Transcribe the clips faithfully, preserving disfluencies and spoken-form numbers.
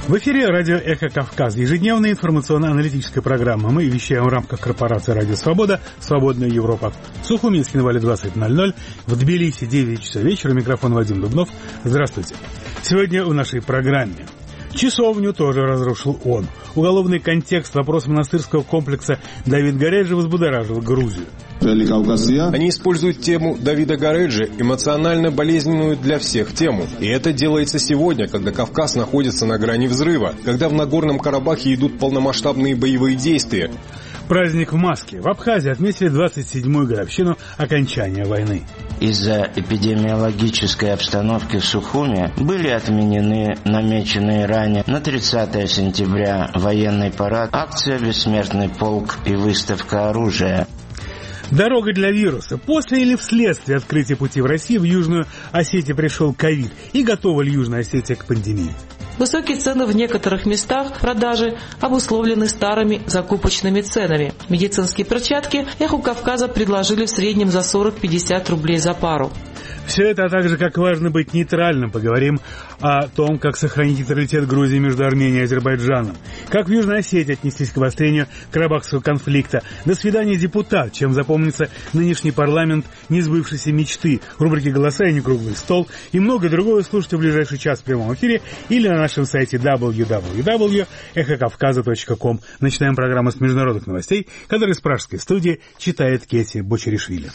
В эфире радио «Эхо Кавказ», ежедневная информационно-аналитическая программа. Мы вещаем в рамках корпорации «Радио Свобода», «Свободная Европа». В Сухуминске на Вале двадцать ноль ноль, в Тбилиси девять часов вечера. Микрофон Вадим Дубнов. Здравствуйте. Сегодня в нашей программе. Часовню тоже разрушил он. Уголовный контекст вопроса монастырского комплекса Давид Гареджи взбудоражил Грузию. Они используют тему Давида Гареджи, эмоционально болезненную для всех тему. И это делается сегодня, когда Кавказ находится на грани взрыва, когда в Нагорном Карабахе идут полномасштабные боевые действия. Праздник в Маске. В Абхазии отметили двадцать седьмую годовщину окончания войны. Из-за эпидемиологической обстановки в Сухуме были отменены намеченные ранее на тридцатое сентября военный парад, акция «Бессмертный полк» и выставка оружия. Дорога для вируса. После или вследствие открытия пути в Россию в Южную Осетию пришел ковид. И готова ли Южная Осетия к пандемии? Высокие цены в некоторых местах продажи обусловлены старыми закупочными ценами. Медицинские перчатки «Эху Кавказа» предложили в среднем за сорок-пятьдесят рублей за пару. Все это, а также как важно быть нейтральным. Поговорим о том, как сохранить нейтралитет Грузии между Арменией и Азербайджаном. Как в Южной Осетии отнеслись к обострению карабахского конфликта. До свидания, депутат. Чем запомнится нынешний парламент несбывшейся мечты. Рубрики «Голоса» и «Некруглый стол» и многое другое слушайте в ближайший час в прямом эфире или на нашем сайте дабл ю дабл ю дабл ю точка эхо кавказа точка ком. Начинаем программу с международных новостей, которые с пражской студии читает Кети Бочеришвили.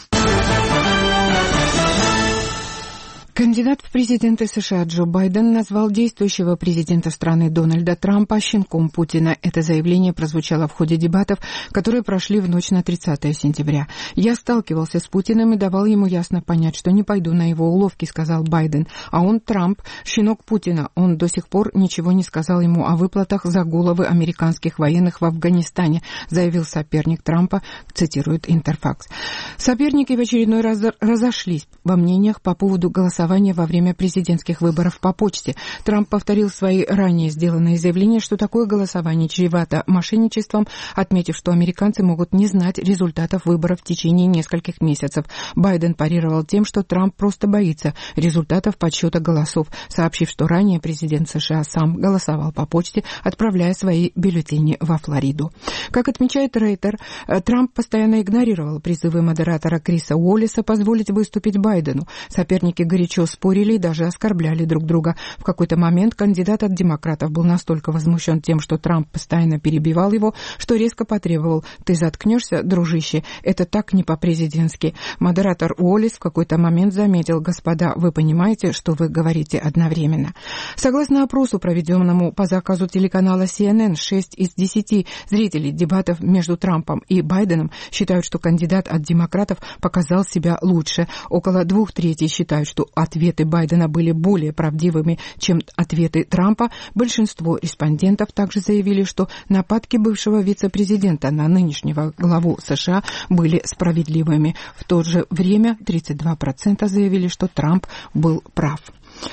Кандидат в президенты США Джо Байден назвал действующего президента страны Дональда Трампа щенком Путина. Это заявление прозвучало в ходе дебатов, которые прошли в ночь на тридцатое сентября. «Я сталкивался с Путиным и давал ему ясно понять, что не пойду на его уловки», — сказал Байден. А он, Трамп, щенок Путина. Он до сих пор ничего не сказал ему о выплатах за головы американских военных в Афганистане, заявил соперник Трампа, цитирует Интерфакс. Соперники в очередной раз разошлись во мнениях по поводу голосования во время президентских выборов по почте. Трамп повторил свои ранее сделанные заявления, что такое голосование чревато мошенничеством, отметив, что американцы могут не знать результатов выборов в течение нескольких месяцев. Байден парировал тем, что Трамп просто боится результатов подсчета голосов, сообщив, что ранее президент США сам голосовал по почте, отправляя свои бюллетени во Флориду. Как отмечает Рейтер, Трамп постоянно игнорировал призывы модератора Криса Уоллеса позволить выступить Байдену. Соперники горячо спорили и даже оскорбляли друг друга. В какой-то момент кандидат от демократов был настолько возмущен тем, что Трамп постоянно перебивал его, что резко потребовал: «Ты заткнешься, дружище? Это так не по-президентски». Модератор Уоллес в какой-то момент заметил: «Господа, вы понимаете, что вы говорите одновременно?» Согласно опросу, проведенному по заказу телеканала си эн эн, шесть из десяти зрителей дебатов между Трампом и Байденом считают, что кандидат от демократов показал себя лучше. Около двух третей считают, что ответы Байдена были более правдивыми, чем ответы Трампа. Большинство респондентов также заявили, что нападки бывшего вице-президента на нынешнего главу США были справедливыми. В то же время тридцать два процента заявили, что Трамп был прав.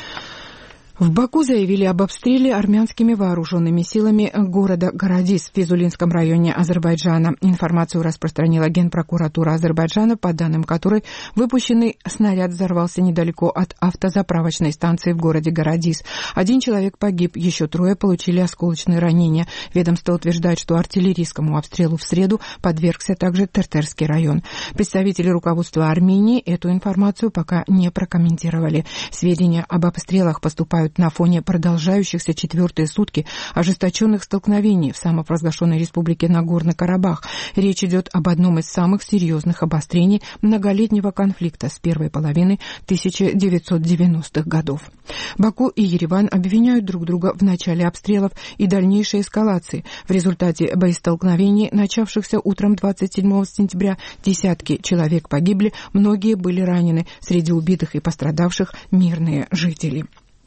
В Баку заявили об обстреле армянскими вооруженными силами города Гарадис в Физулинском районе Азербайджана. Информацию распространила Генпрокуратура Азербайджана, по данным которой выпущенный снаряд взорвался недалеко от автозаправочной станции в городе Гарадис. Один человек погиб, еще трое получили осколочные ранения. Ведомство утверждает, что артиллерийскому обстрелу в среду подвергся также Тертерский район. Представители руководства Армении эту информацию пока не прокомментировали. Сведения об обстрелах поступают на фоне продолжающихся четвертые сутки ожесточенных столкновений в самопровозглашенной республике Нагорный Карабах. Речь идет об одном из самых серьезных обострений многолетнего конфликта с первой половины тысяча девятьсот девяностых годов. Баку и Ереван обвиняют друг друга в начале обстрелов и дальнейшей эскалации. В результате боестолкновений, начавшихся утром двадцать седьмого сентября, десятки человек погибли, многие были ранены. Среди убитых и пострадавших мирные жители.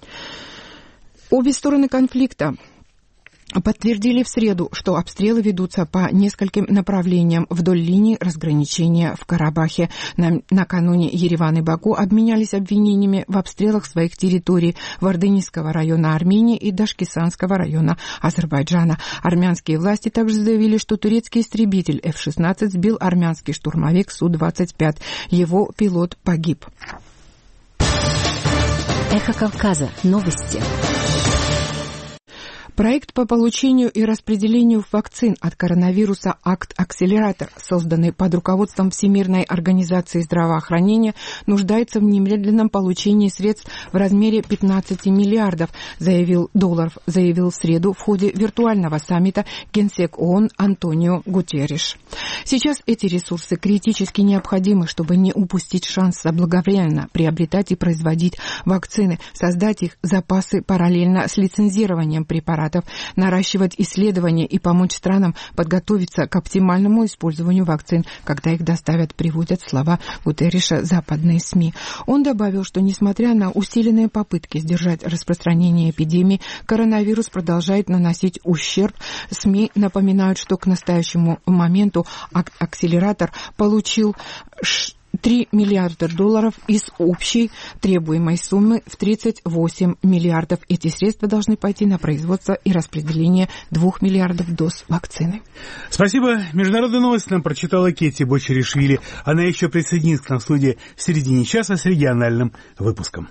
Обе стороны конфликта подтвердили в среду, что обстрелы ведутся по нескольким направлениям вдоль линии разграничения в Карабахе. На, накануне Ереван и Баку обменялись обвинениями в обстрелах своих территорий в Ордынийского района Армении и Дашкисанского района Азербайджана. Армянские власти также заявили, что турецкий истребитель эф шестнадцать сбил армянский штурмовик Су двадцать пять. Его пилот погиб. Эхо Кавказа. Новости. Проект по получению и распределению вакцин от коронавируса «Акт-акселератор», созданный под руководством Всемирной организации здравоохранения, нуждается в немедленном получении средств в размере пятнадцати миллиардов, заявил долларов, заявил в среду в ходе виртуального саммита генсек ООН Антонио Гутерриш. Сейчас эти ресурсы критически необходимы, чтобы не упустить шанс заблаговременно приобретать и производить вакцины, создать их запасы параллельно с лицензированием препаратов, наращивать исследования и помочь странам подготовиться к оптимальному использованию вакцин, когда их доставят, приводят слова Гутерриша западные СМИ. Он добавил, что несмотря на усиленные попытки сдержать распространение эпидемии, коронавирус продолжает наносить ущерб. СМИ напоминают, что к настоящему моменту акселератор получил три миллиарда долларов из общей требуемой суммы в тридцать восемь миллиардов. Эти средства должны пойти на производство и распределение двух миллиардов доз вакцины. Спасибо. Международные новости нам прочитала Кетти Бочеришвили. Она еще присоединится к нам в студии в середине часа с региональным выпуском.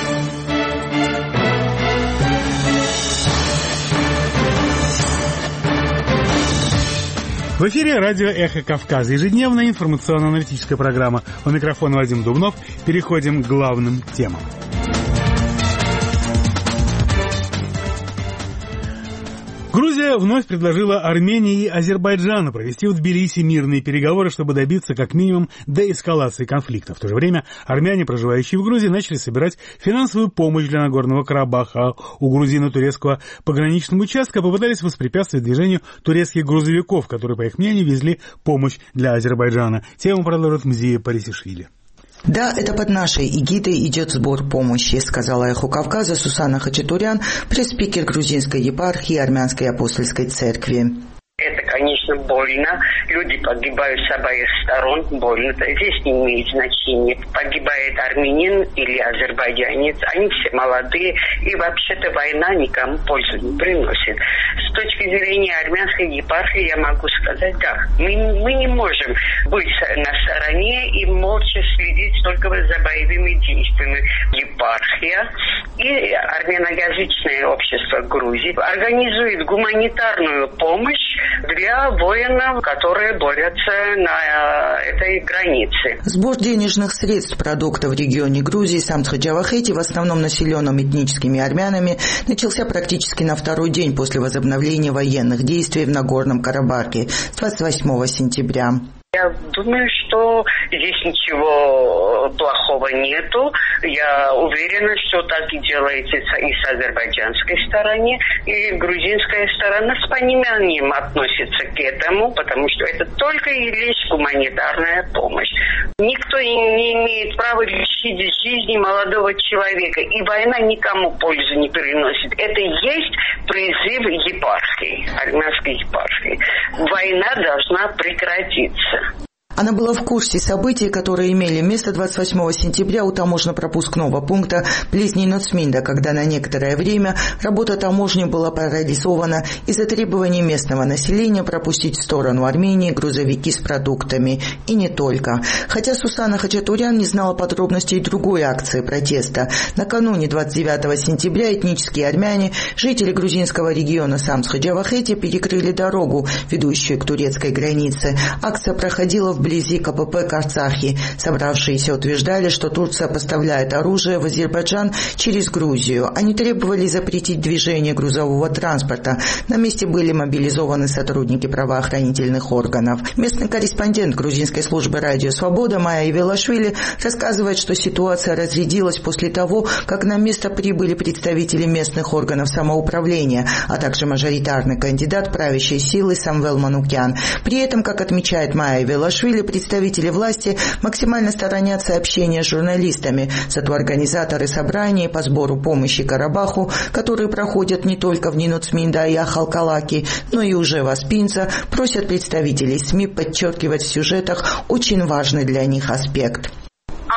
В эфире радио «Эхо Кавказа». Ежедневная информационно-аналитическая программа. У микрофона Вадим Дубнов. Переходим к главным темам. Грузия вновь предложила Армении и Азербайджану провести в Тбилиси мирные переговоры, чтобы добиться как минимум деэскалации конфликта. В то же время армяне, проживающие в Грузии, начали собирать финансовую помощь для Нагорного Карабаха. У грузино-турецкого пограничного участка попытались воспрепятствовать движению турецких грузовиков, которые, по их мнению, везли помощь для Азербайджана. Тему продолжит Мзия Парисишвили. Да, это под нашей эгидой идет сбор помощи, сказала «Эхо Кавказа» Сусана Хачатурян, пресс-спикер грузинской епархии Армянской апостольской церкви. Это, конечно, больно. Люди погибают с обеих сторон. Больно. Здесь не имеет значения, погибает армянин или азербайджанец. Они все молодые. И вообще-то война никому пользу не приносит. С точки зрения армянской епархии я могу сказать, да, мы, мы не можем быть на стороне и молча следить только за боевыми действиями. Епархия и армяноязычное общество Грузии организует гуманитарную помощь для воинов, которые борются на этой границе. Сбор денежных средств продуктов в регионе Грузии Самтха-Джавахети, в основном населенном этническими армянами, начался практически на второй день после возобновления военных действий в Нагорном Карабахе с двадцать восьмого сентября. Я думаю, что здесь ничего плохого нету. Я уверена, что так и делается и с азербайджанской стороны, и грузинская сторона с пониманием относится к этому, потому что это только и лишь гуманитарная помощь. Никто не имеет права лишить жизни молодого человека, и война никому пользу не приносит. Это и есть призыв епархии, армянской епархии. Война должна прекратиться. Она была в курсе событий, которые имели место двадцать восьмого сентября у таможенно-пропускного пункта Близней Ноцминда, когда на некоторое время работа таможни была парализована из-за требований местного населения пропустить в сторону Армении грузовики с продуктами. И не только. Хотя Сусана Хачатурян не знала подробностей другой акции протеста. Накануне двадцать девятого сентября этнические армяне, жители грузинского региона Самтха-Джавахети, перекрыли дорогу, ведущую к турецкой границе. Акция проходила в вблизи КПП Карцахи. Собравшиеся утверждали, что Турция поставляет оружие в Азербайджан через Грузию. Они требовали запретить движение грузового транспорта. На месте были мобилизованы сотрудники правоохранительных органов. Местный корреспондент грузинской службы «Радио Свобода» Майя Ивелашвили рассказывает, что ситуация разрядилась после того, как на место прибыли представители местных органов самоуправления, а также мажоритарный кандидат правящей силы Самвел Манукян. При этом, как отмечает Майя Ивелашвили, представители власти максимально сторонятся общения с журналистами. Зато организаторы собраний по сбору помощи Карабаху, которые проходят не только в Ниноцминда и Ахалкалаки, но и уже в Аспинца, просят представителей СМИ подчеркивать в сюжетах очень важный для них аспект.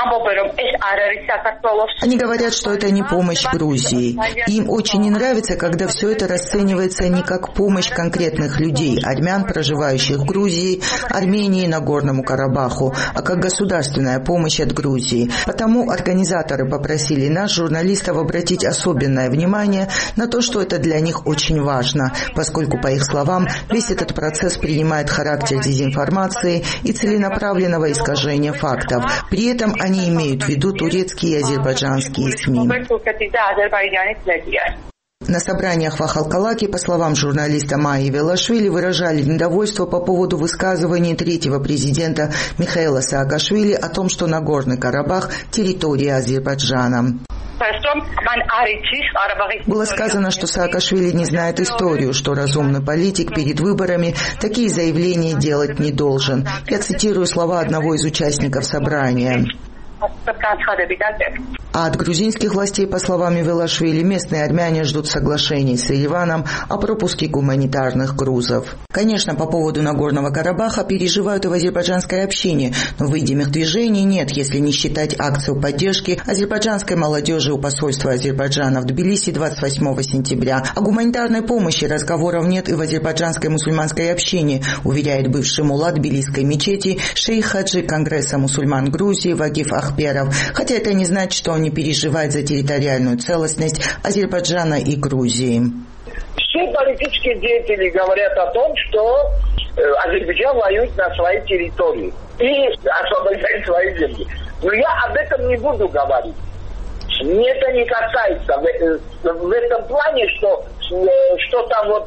Они говорят, что это не помощь Грузии. Им очень не нравится, когда все это расценивается не как помощь конкретных людей, армян, проживающих в Грузии, Армении и Нагорному Карабаху, а как государственная помощь от Грузии. Потому организаторы попросили нас, журналистов, обратить особенное внимание на то, что это для них очень важно, поскольку, по их словам, весь этот процесс принимает характер дезинформации и целенаправленного искажения фактов. При этом они имеют в виду турецкие и азербайджанские СМИ. На собраниях в Ахалкалаке, по словам журналиста Майи Велашвили, выражали недовольство по поводу высказываний третьего президента Михаила Саакашвили о том, что Нагорный Карабах – территория Азербайджана. Было сказано, что Саакашвили не знает историю, что разумный политик перед выборами такие заявления делать не должен. Я цитирую слова одного из участников собрания. А от грузинских властей, по словам Велашвили, местные армяне ждут соглашений с Ереваном о пропуске гуманитарных грузов. Конечно, по поводу Нагорного Карабаха переживают и в азербайджанской общине, но видимых движений нет, если не считать акцию поддержки азербайджанской молодежи у посольства Азербайджана в Тбилиси двадцать восьмого сентября. О гуманитарной помощи разговоров нет и в азербайджанской мусульманской общине, уверяет бывший мулла Тбилисской мечети, шейх хаджи Конгресса мусульман Грузии Вагиф Ахперов, хотя это не значит, что он не переживает за территориальную целостность Азербайджана и Грузии. Все политические деятели говорят о том, что Азербайджан воюет на своей территории и освобождает свои земли. Но я об этом не буду говорить. Мне это не касается. В этом плане, что, что там вот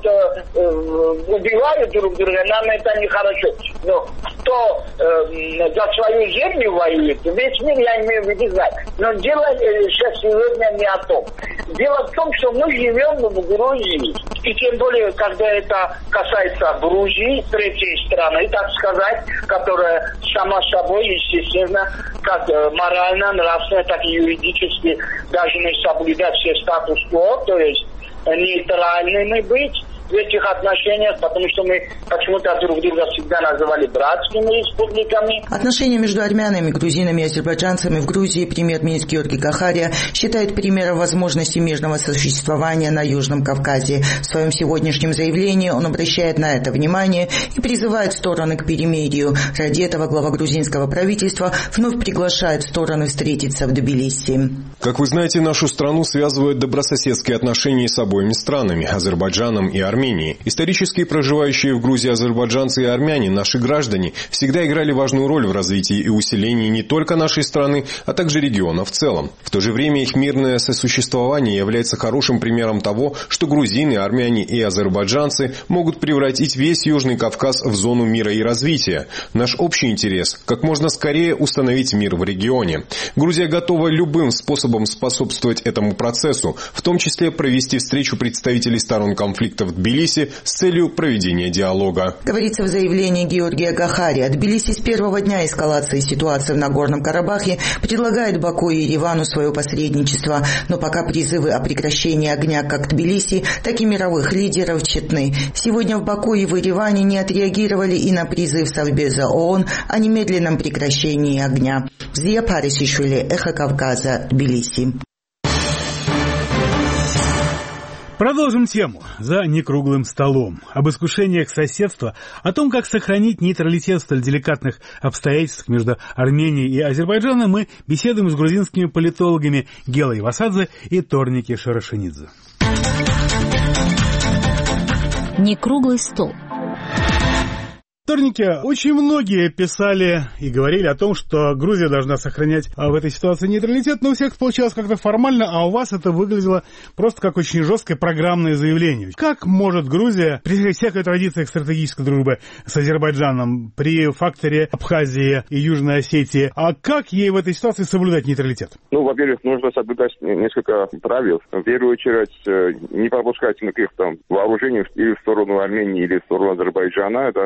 убивают друг друга, нам это нехорошо. Но кто за свою землю воюет, весь мир, я имею в виду, знать. Но дело сейчас сегодня не о том. Дело в том, что мы живем в Грузии. И тем более, когда это касается Грузии, третьей страны, так сказать, которая сама собой, естественно, как морально, нравственно, так и юридически должны соблюдать все статус-кво, то есть нейтральными быть в этих отношениях, потому что мы почему-то друг друга всегда называли братскими республиками. Отношения между армянами, грузинами и азербайджанцами в Грузии премьер-министр Георгий Кахария считает примером возможности мирного сосуществования на Южном Кавказе. В своем сегодняшнем заявлении он обращает на это внимание и призывает стороны к перемирию. Ради этого глава грузинского правительства вновь приглашает стороны встретиться в Тбилиси. Как вы знаете, нашу страну связывают добрососедские отношения с обоими странами – Азербайджаном и Арменией. Армении. Исторически проживающие в Грузии азербайджанцы и армяне, наши граждане, всегда играли важную роль в развитии и усилении не только нашей страны, а также региона в целом. В то же время их мирное сосуществование является хорошим примером того, что грузины, армяне и азербайджанцы могут превратить весь Южный Кавказ в зону мира и развития. Наш общий интерес – как можно скорее установить мир в регионе. Грузия готова любым способом способствовать этому процессу, в том числе провести встречу представителей сторон конфликта в Тбилиси с целью проведения диалога. Говорится в заявлении Георгия Кахария. Тбилиси с первого дня эскалации ситуации в Нагорном Карабахе предлагает Баку и Еревану свое посредничество, но пока призывы о прекращении огня как Тбилиси, так и мировых лидеров тщетны. Сегодня в Баку и в Ереване не отреагировали и на призыв Совбеза ООН о немедленном прекращении огня. Зия Парисишвили, Эхо Кавказа, Тбилиси. Продолжим тему за некруглым столом. Об искушениях соседства, о том, как сохранить нейтралитет в столь деликатных обстоятельствах между Арменией и Азербайджаном, мы беседуем с грузинскими политологами Гелой Васадзе и Торники Шарашенидзе. Некруглый стол. Торники, очень многие писали и говорили о том, что Грузия должна сохранять в этой ситуации нейтралитет, но у всех получалось как-то формально, а у вас это выглядело просто как очень жесткое программное заявление. Как может Грузия при всех традициях стратегической дружбы с Азербайджаном, при факторе Абхазии и Южной Осетии, а как ей в этой ситуации соблюдать нейтралитет? Ну, во-первых, нужно соблюдать несколько правил. В первую очередь, не пропускать никаких там вооружений или в сторону Армении, или в сторону Азербайджана. Это во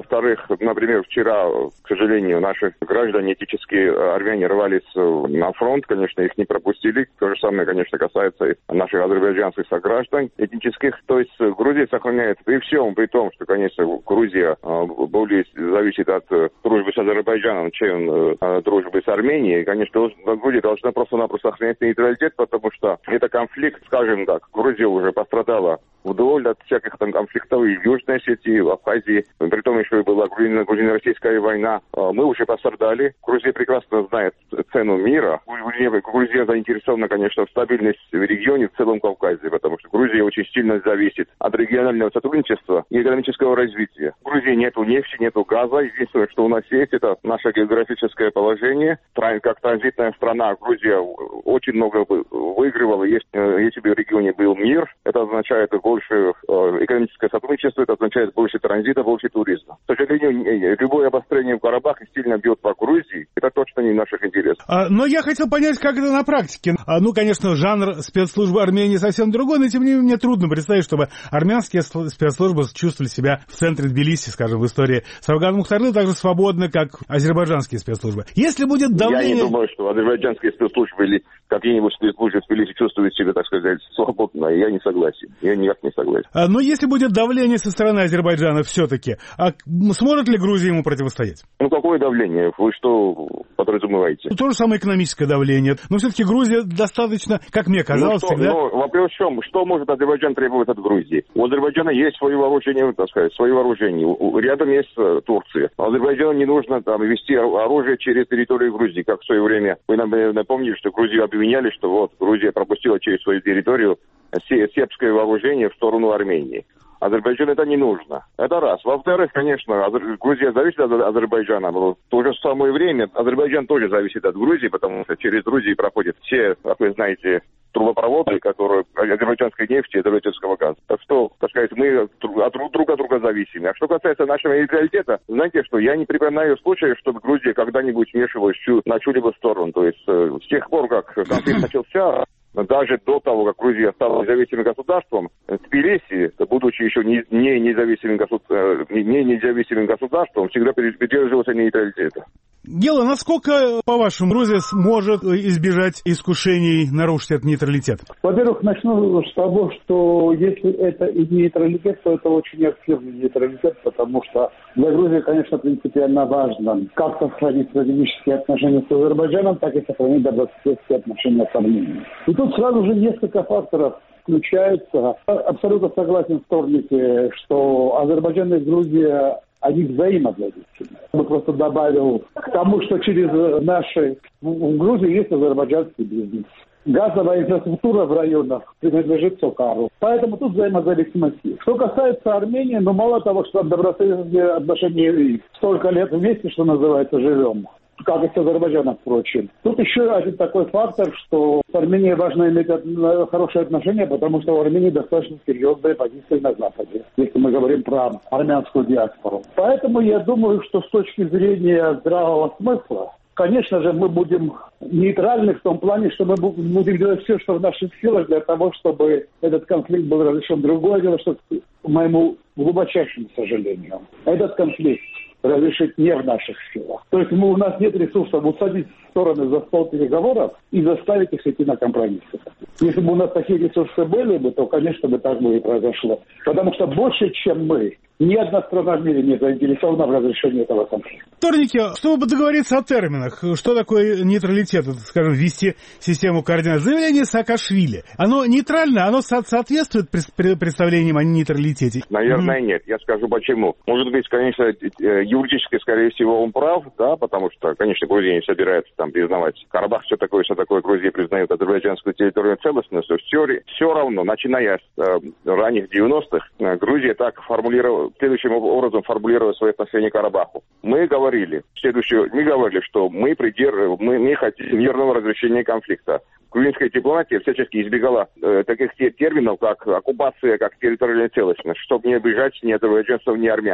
Во-вторых, например, вчера, к сожалению, наши граждане, этнические армяне, рвались на фронт, конечно, их не пропустили. То же самое, конечно, касается и наших азербайджанских сограждан этнических. То есть Грузия сохраняет при всем, при том, что, конечно, Грузия более зависит от дружбы с Азербайджаном, чем от дружбы с Арменией. Конечно, Грузия должна просто-напросто сохранять нейтралитет, потому что это конфликт, скажем так, Грузия уже пострадала вдоль от всяких там конфликтов и в Южной Осетии, в Абхазии. При том еще и была грузино-российская война. Мы уже пострадали. Грузия прекрасно знает цену мира. Грузия заинтересована, конечно, в стабильности в регионе, в целом Кавказе, потому что Грузия очень сильно зависит от регионального сотрудничества и экономического развития. В Грузии нету нефти, нету газа. Единственное, что у нас есть, это наше географическое положение. Как транзитная страна Грузия очень много выигрывала, если бы в регионе был мир. Это означает больше экономическое сотрудничество, это означает больше транзита, больше туризма. К сожалению, любое обострение в Карабахе сильно бьет по Грузии. Это точно не в наших интересах. А, но я хотел понять, как это на практике. А, ну, конечно, жанр спецслужбы Армении совсем другой, но тем не менее мне трудно представить, чтобы армянские спецслужбы чувствовали себя в центре Тбилиси, скажем, в истории Савгана Мухтарлы так же свободно, как азербайджанские спецслужбы. Если будет давление... Я не думаю, что азербайджанские спецслужбы или какие-нибудь спецслужбы в Тбилиси чувствуют себя, так сказать, свободно. Я не согласен. Я никак не согласен. А, но если будет давление со стороны Азербайджана все-таки, а сможет ли Грузия ему противостоять? Ну, какое давление? Вы что подразумеваете? Ну, то же самое экономическое давление. Но все-таки Грузия достаточно, как мне казалось, ну, что, всегда... Ну, вопрос в чем? Что может Азербайджан требовать от Грузии? У Азербайджана есть свое вооружение, так сказать, свое вооружение. Рядом есть Турция. Азербайджану не нужно там вести оружие через территорию Грузии, как в свое время. Вы напомнили, что Грузию обвиняли, что вот Грузия пропустила через свою территорию сербское вооружение в сторону Армении. Азербайджану это не нужно. Это раз. Во-вторых, конечно, Грузия зависит от Азербайджана. Но в то же самое время Азербайджан тоже зависит от Грузии, потому что через Грузию проходят все, как вы знаете, трубопроводы, которые азербайджанской нефти и азербайджанского газа. Так что, так сказать, мы от друг, друг от друга зависимы. А что касается нашего нейтралитета, знаете что, я не припоминаю случая, чтобы Грузия когда-нибудь вмешивалась на чью-либо сторону. То есть э, с тех пор, как конфликт начался, даже до того, как Грузия стала независимым государством, Тбилиси, будучи еще не, не, независимым, госуд... не независимым государством, всегда придерживался нейтралитета. Гела, насколько, по-вашему, Грузия сможет избежать искушений нарушить этот нейтралитет? Во-первых, начну с того, что если это и нейтралитет, то это очень активный нейтралитет, потому что для Грузии, конечно, принципиально важно как сохранить стратегические отношения с Азербайджаном, так и сохранить добрососедские отношения с Арменией. И тут сразу же несколько факторов включаются. Абсолютно согласен с Торники, что Азербайджан и Грузия, они взаимозависимы. Я просто добавил к тому, что через наши... В Грузии есть азербайджанский бизнес. Газовая инфраструктура в районах принадлежит Сокару. Поэтому тут взаимозависимость есть. Что касается Армении, ну мало того, что добрососедские отношения столько лет вместе, что называется, живем, как и с Азербайджаном, впрочем. Тут еще один такой фактор, что с Арменией важно иметь хорошие отношения, потому что у Армении достаточно серьезные позиции на Западе, если мы говорим про армянскую диаспору. Поэтому я думаю, что с точки зрения здравого смысла, конечно же, мы будем нейтральны в том плане, что мы будем делать все, что в наших силах для того, чтобы этот конфликт был разрешен. Другое дело, что, к моему глубочайшему сожалению, этот конфликт разрешить не в наших силах. То есть мы, у нас нет ресурсов усадить стороны за стол переговоров и заставить их идти на компромиссы. Если бы у нас такие ресурсы были бы, то, конечно, бы так бы и произошло. Потому что больше, чем мы, ни одна страна в мире не заинтересована в разрешении этого конфликта. Вторники, чтобы договориться о терминах, что такое нейтралитет, скажем, ввести систему координат. Заявление Саакашвили, оно нейтрально, оно со- соответствует представлениям о нейтралитете? Наверное, mm-hmm. нет. Я скажу почему. Может быть, конечно, юридически, скорее всего, он прав, да, потому что, конечно, Грузия не собирается там признавать Карабах, все такое, все такое. Грузия признает азербайджанскую территорию целостность. Все, все равно, начиная с э, ранних девяностых, э, Грузия так формулировала, следующим образом формулировала свои отношения к Карабаху. Мы говорили, следующее, мы говорили, что мы придерживаем, мы, мы хотим мирного разрешения конфликта. Грузинская дипломатия всячески избегала э, таких терминов, как оккупация, как территориальная целостность, чтобы не обижать ни азербайджанцев, ни армянов.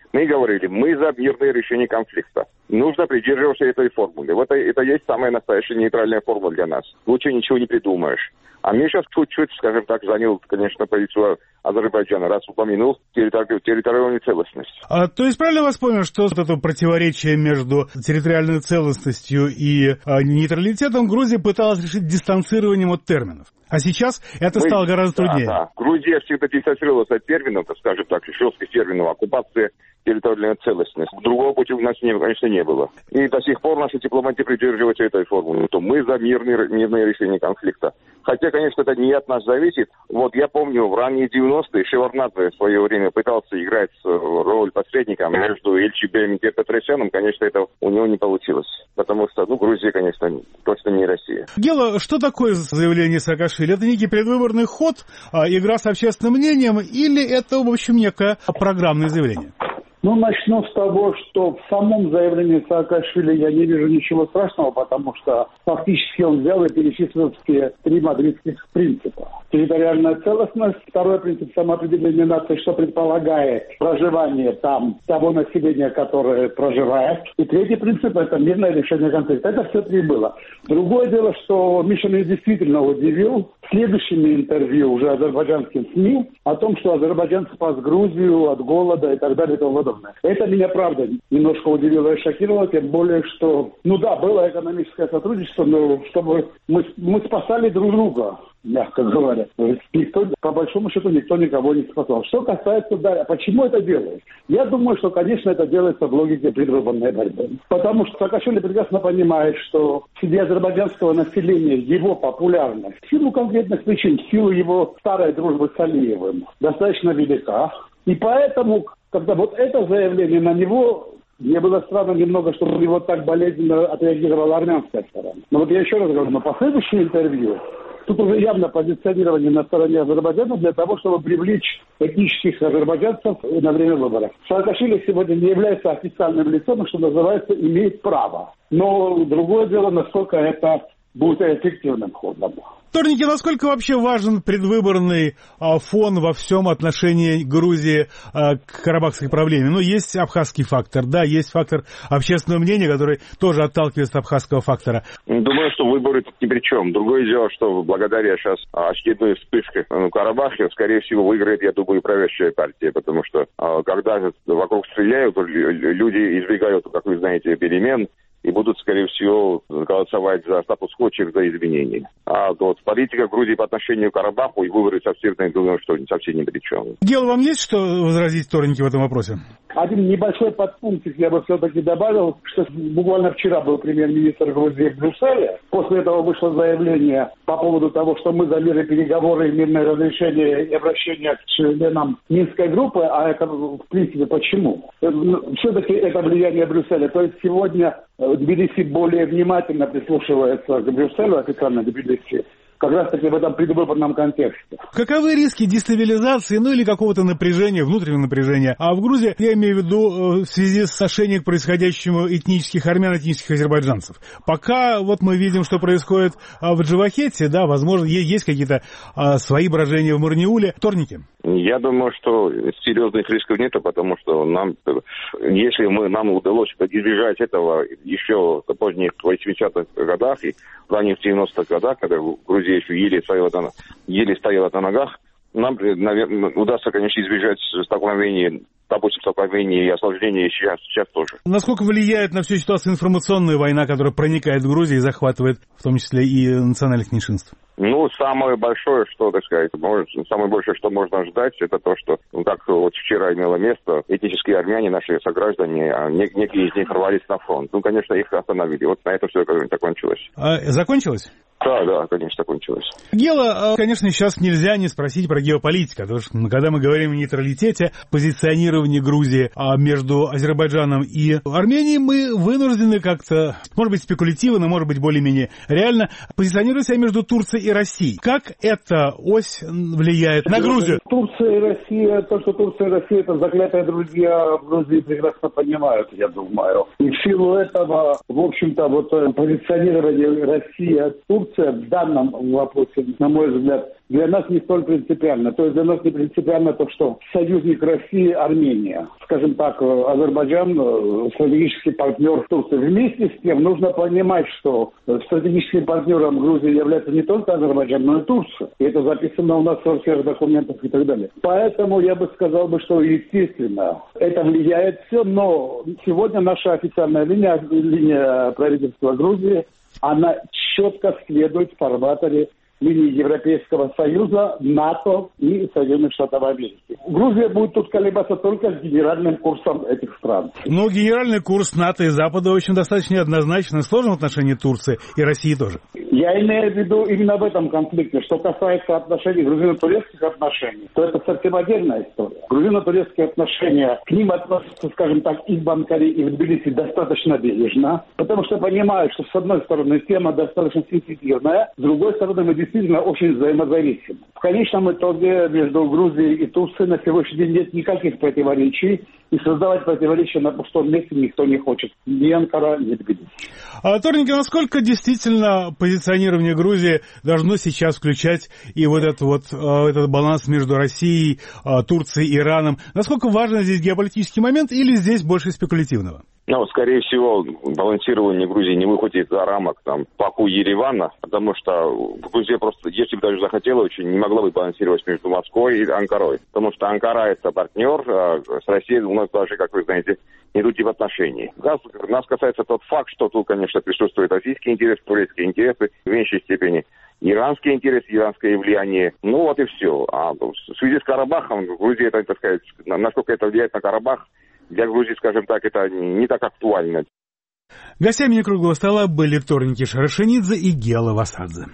Мы говорили, мы за мирное решение конфликта. Нужно придерживаться этой формулы. Вот это, это есть самая настоящая нейтральная формула для нас. Лучше ничего не придумаешь. А мне сейчас чуть-чуть, скажем так, занял, конечно, позицию Азербайджана, раз упомянул территори- территориальную целостность. А, то есть правильно вас понял, что вот это противоречие между территориальной целостностью и а, нейтралитетом Грузия пыталась решить дистанцированием от терминов? А сейчас это Мы, стало гораздо да, труднее. Да. Грузия всегда дистанцировалась от терминов, скажем так, жестких терминов, оккупации, территориальная целостность. Другого пути у нас, не, конечно, не было. И до сих пор наши дипломаты придерживаются этой формулы. То мы за мирный, мирное решение конфликта. Хотя, конечно, это не от нас зависит. Вот я помну, в ранние девяностые Шеварднадзе в свое время пытался играть роль посредника между Эльчибеем и Петросяном. Конечно, это у него не получилось. Потому что, ну, Грузия, конечно, точно не Россия. Гела, что такое заявление Саакашвили? Это некий предвыборный ход, игра с общественным мнением, или это, в общем, некое программное заявление? Ну, начну с того, что в самом заявлении Саакашвили я не вижу ничего страшного, потому что фактически он взял и перечислил все три мадридских принципа. Территориальная целостность, второй принцип самоопределения нации, что предполагает проживание там того населения, которое проживает. И третий принцип – это мирное решение конфликта. Это все три было. Другое дело, что Миша меня действительно удивил следующими интервью уже азербайджанским СМИ о том, что Азербайджан спас Грузию от голода и так далее и тому подобное. Это меня, правда, немножко удивило и шокировало, тем более, что, ну да, было экономическое сотрудничество, но чтобы мы, мы спасали друг друга, мягко говоря. Никто, по большому счету, никто никого не спасал. Что касается, да, почему это делают? Я думаю, что, конечно, это делается в логике предвыборной борьбы. Потому что Саакашвили прекрасно понимает, что среди азербайджанского населения его популярность в силу конкретных причин, в силу его старой дружбы с Алиевым достаточно велика. И поэтому, когда вот это заявление на него, мне было странно немного, что на него так болезненно отреагировала армянская сторона. Но вот я еще раз говорю, на последующее интервью тут уже явно позиционирование на стороне Азербайджана для того, чтобы привлечь этнических азербайджанцев на время выборов. Саакашвили сегодня не является официальным лицом, что называется, имеет право. Но другое дело, насколько это будет эффективным ходом. Вторники, насколько вообще важен предвыборный а, фон во всем отношении Грузии а, к карабахской проблеме? Ну, есть абхазский фактор, да, есть фактор общественного мнения, который тоже отталкивается от абхазского фактора. Думаю, что выборы тут ни при чем. Другое дело, что благодаря сейчас очередной вспышке в Карабахе, скорее всего, выиграет, я думаю, правящая партия, потому что а, когда вокруг стреляют, люди избегают, как вы знаете, перемен, и будут, скорее всего, голосовать за статус-кво через за изменения. А вот политика Грузии по отношению к Карабаху и выборы совсем, я думаю, что совсем ни при чем. Гел, вам есть что возразить вторники в этом вопросе? Один небольшой подпунктик я бы все-таки добавил, что буквально вчера был премьер-министр Грузии в Брюсселе. После этого вышло заявление по поводу того, что мы за мирные переговоры, мирное разрешение и обращение к членам Минской группы. А это, в принципе, почему? Все-таки это влияние Брюсселя. То есть сегодня Тбилиси более внимательно прислушивается к Брюсселю, официально Тбилиси, как раз-таки в этом предвыборном контексте. Каковы риски дестабилизации, ну или какого-то напряжения, внутреннего напряжения? А в Грузии, я имею в виду, в связи с отношением к происходящему этнических армян, этнических азербайджанцев. Пока вот мы видим, что происходит в Джавахете, да, возможно, есть какие-то а, свои брожения в Марниуле. Вторники? Я думаю, что серьезных рисков нет, потому что нам, если мы, нам удалось избежать этого еще в поздних восьмидесятых годах и в ранних девяностых годах, когда Грузия еще еле стояла на, еле стояла на ногах, нам, наверное, удастся, конечно, избежать столкновений, допустим, столкновений и осложнений сейчас, сейчас тоже. Насколько влияет на всю ситуацию информационная война, которая проникает в Грузию и захватывает в том числе и национальных меньшинств? Ну, самое большое, что, так сказать, может, самое большее, что можно ждать, это то, что, ну, как вот вчера имело место, этнические армяне, наши сограждане, некие из них рвались на фронт. Ну, конечно, их остановили. Вот на это все закончилось. А, закончилось? Да, да, конечно, закончилось. Гела, конечно, сейчас нельзя не спросить про геополитику, потому что когда мы говорим о нейтралитете, позиционировании Грузии между Азербайджаном и Арменией, мы вынуждены как-то, может быть, спекулятивно, может быть, более-менее реально, позиционировать себя между Турцией и Россией. Как эта ось влияет на Грузию? Турция и Россия, то, что Турция и Россия это заклятые друзья, в Грузии прекрасно понимают, я думаю. И в силу этого, в общем-то, вот позиционирование России от Турции Турция в данном вопросе, на мой взгляд, для нас не столь принципиально. То есть для нас не принципиально то, что союзник России Армения. Скажем так, Азербайджан стратегический партнер Турции. Вместе с тем нужно понимать, что стратегическим партнером Грузии является не только Азербайджан, но и Турция. И это записано у нас во всех документах и так далее. Поэтому я бы сказал, бы, что естественно это влияет все, но сегодня наша официальная линия, линия правительства Грузии, она четко следует в фарватере линии Европейского Союза, НАТО и Соединенных Штатов Америки. Грузия будет тут колебаться только с генеральным курсом этих стран. Но генеральный курс НАТО и Запада очень достаточно однозначно сложен в отношении Турции и России тоже. Я имею в виду именно в этом конфликте. Что касается отношений, грузино-турецких отношений, то это совсем отдельная история. Грузино-турецкие отношения, к ним относятся, скажем так, и в Анкаре, и в Тбилиси достаточно бережно, потому что понимают, что с одной стороны тема достаточно сенситивная, с другой стороны мы действительно очень взаимозависимы. В конечном итоге между Грузией и Турцией на сегодняшний день нет никаких противоречий, и создавать противоречия на пустом месте никто не хочет. Ни Анкара, ни Тбилиси. А, Торники, насколько действительно позиционирование Грузии должно сейчас включать и вот этот вот этот баланс между Россией, Турцией, Ираном? Насколько важен здесь геополитический момент или здесь больше спекулятивного? Ну, скорее всего, балансирование Грузии не выходит за рамок там Баку-Еревана, потому что Грузия просто, если бы даже захотела, очень не могла бы балансировать между Москвой и Анкарой. Потому что Анкара — это партнер, а с Россией у нас даже, как вы знаете, не идут в отношений. Нас, нас касается тот факт, что тут, конечно, присутствует российский интерес, турецкие интересы, в меньшей степени иранский интерес, иранское влияние. Ну вот и все. А в связи с Карабахом, Грузия, это, так сказать, насколько это влияет на Карабах, для Грузии, скажем так, это не так актуально. Гостями «Некруглого стола» были Торники Шарашенидзе и Гела Васадзе.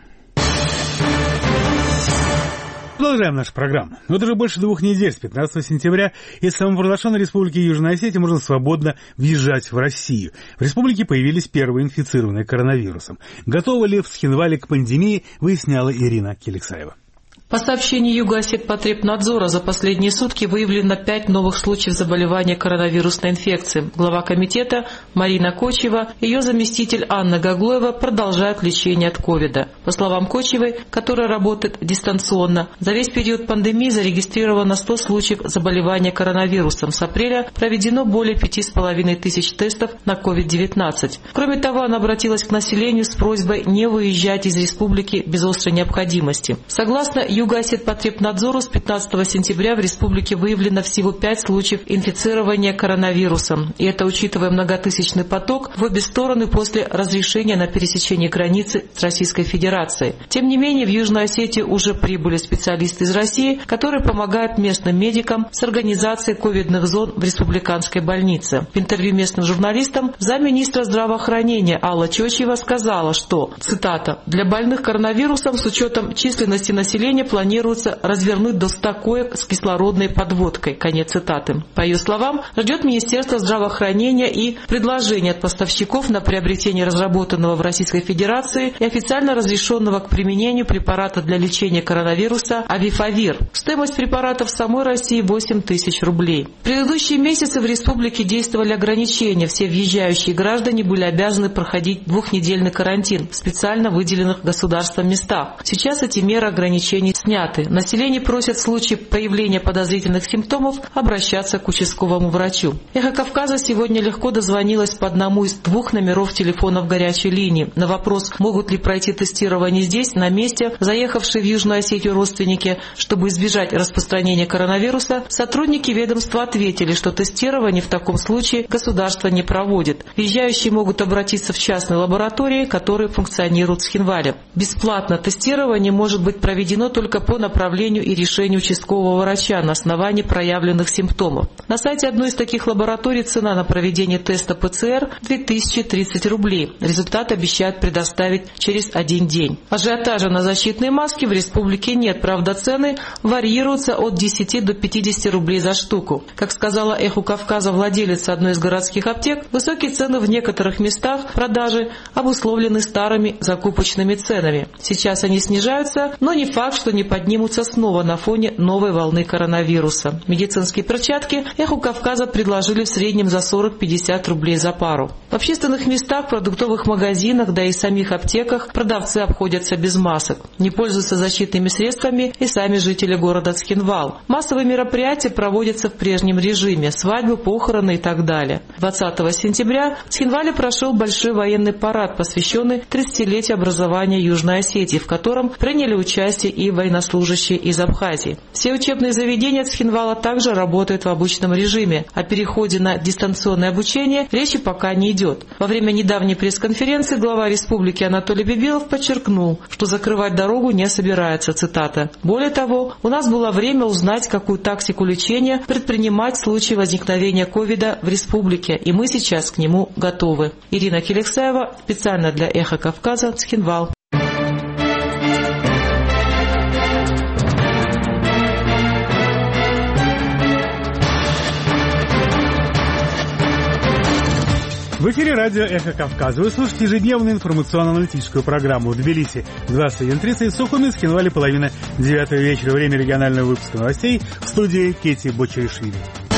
Продолжаем нашу программу. Вот уже больше двух недель, с пятнадцатого сентября, из самопровозглашенной республики Южной Осетии можно свободно въезжать в Россию. В республике появились первые инфицированные коронавирусом. Готовы ли в Схинвале к пандемии, выясняла Ирина Келексаева. По сообщению Югоосетпотребнадзора, за последние сутки выявлено пять новых случаев заболевания коронавирусной инфекцией. Глава комитета Марина Кочева и ее заместитель Анна Гаглоева продолжают лечение от ковида. По словам Кочевой, которая работает дистанционно, за весь период пандемии зарегистрировано сто случаев заболевания коронавирусом. С апреля проведено более пяти с половиной тысяч тестов на ковид девятнадцать. Кроме того, она обратилась к населению с просьбой не выезжать из республики без острой необходимости. Согласно Югоосетпотребнадзору, с пятнадцатого сентября в республике выявлено всего пять случаев инфицирования коронавирусом. И это учитывая многотысячный поток в обе стороны после разрешения на пересечение границы с Российской Федерацией. Тем не менее, в Южную Осетию уже прибыли специалисты из России, которые помогают местным медикам с организацией ковидных зон в республиканской больнице. В интервью местным журналистам замминистра здравоохранения Алла Чочева сказала, что, цитата, «для больных коронавирусом с учетом численности населения планируется развернуть до ста коек с кислородной подводкой». Конец цитаты. По ее словам, ждет Министерство здравоохранения и предложение от поставщиков на приобретение разработанного в Российской Федерации и официально разрешенного к применению препарата для лечения коронавируса Авифавир. Стоимость препарата в самой России восемь тысяч рублей. В предыдущие месяцы в республике действовали ограничения. Все въезжающие граждане были обязаны проходить двухнедельный карантин в специально выделенных государством местах. Сейчас эти меры ограничений сняты. Население просит в случае появления подозрительных симптомов обращаться к участковому врачу. «Эхо Кавказа» сегодня легко дозвонилась по одному из двух номеров телефонов горячей линии. На вопрос, могут ли пройти тестирование здесь, на месте, заехавшие в Южную Осетию родственники, чтобы избежать распространения коронавируса, сотрудники ведомства ответили, что тестирование в таком случае государство не проводит. Въезжающие могут обратиться в частные лаборатории, которые функционируют в Схинвале. Бесплатно тестирование может быть проведено только по направлению и решению участкового врача на основании проявленных симптомов. На сайте одной из таких лабораторий цена на проведение теста ПЦР две тысячи тридцать рублей. Результат обещают предоставить через один день. Ажиотажа на защитные маски в республике нет, правда цены варьируются от десяти до пятидесяти рублей за штуку. Как сказала «Эху Кавказа» владелица одной из городских аптек, высокие цены в некоторых местах продажи обусловлены старыми закупочными ценами. Сейчас они снижаются, но не факт, что что не поднимутся снова на фоне новой волны коронавируса. Медицинские перчатки «Эхо Кавказа» предложили в среднем за сорок-пятьдесят рублей за пару. В общественных местах, продуктовых магазинах, да и самих аптеках продавцы обходятся без масок. Не пользуются защитными средствами и сами жители города Цхинвал. Массовые мероприятия проводятся в прежнем режиме – свадьбы, похороны и так далее. двадцатого сентября в Цхинвале прошел большой военный парад, посвященный тридцатилетию образования Южной Осетии, в котором приняли участие и военнослужащие из Абхазии. Все учебные заведения Цхинвала также работают в обычном режиме. О переходе на дистанционное обучение речи пока не идет. Во время недавней пресс-конференции глава республики Анатолий Бибилов подчеркнул, что закрывать дорогу не собирается, цитата. Более того, у нас было время узнать, какую тактику лечения предпринимать в случае возникновения ковида в республике, и мы сейчас к нему готовы. Ирина Келексаева, специально для «Эхо Кавказа», Цхинвал. В эфире радио «Эхо Кавказа». Вы слушаете ежедневную информационно-аналитическую программу в Тбилиси двадцать один тридцать, в Сухуми, в Цхинвале половина девятого вечера. Время регионального выпуска новостей в студии Кети Бочаришвили.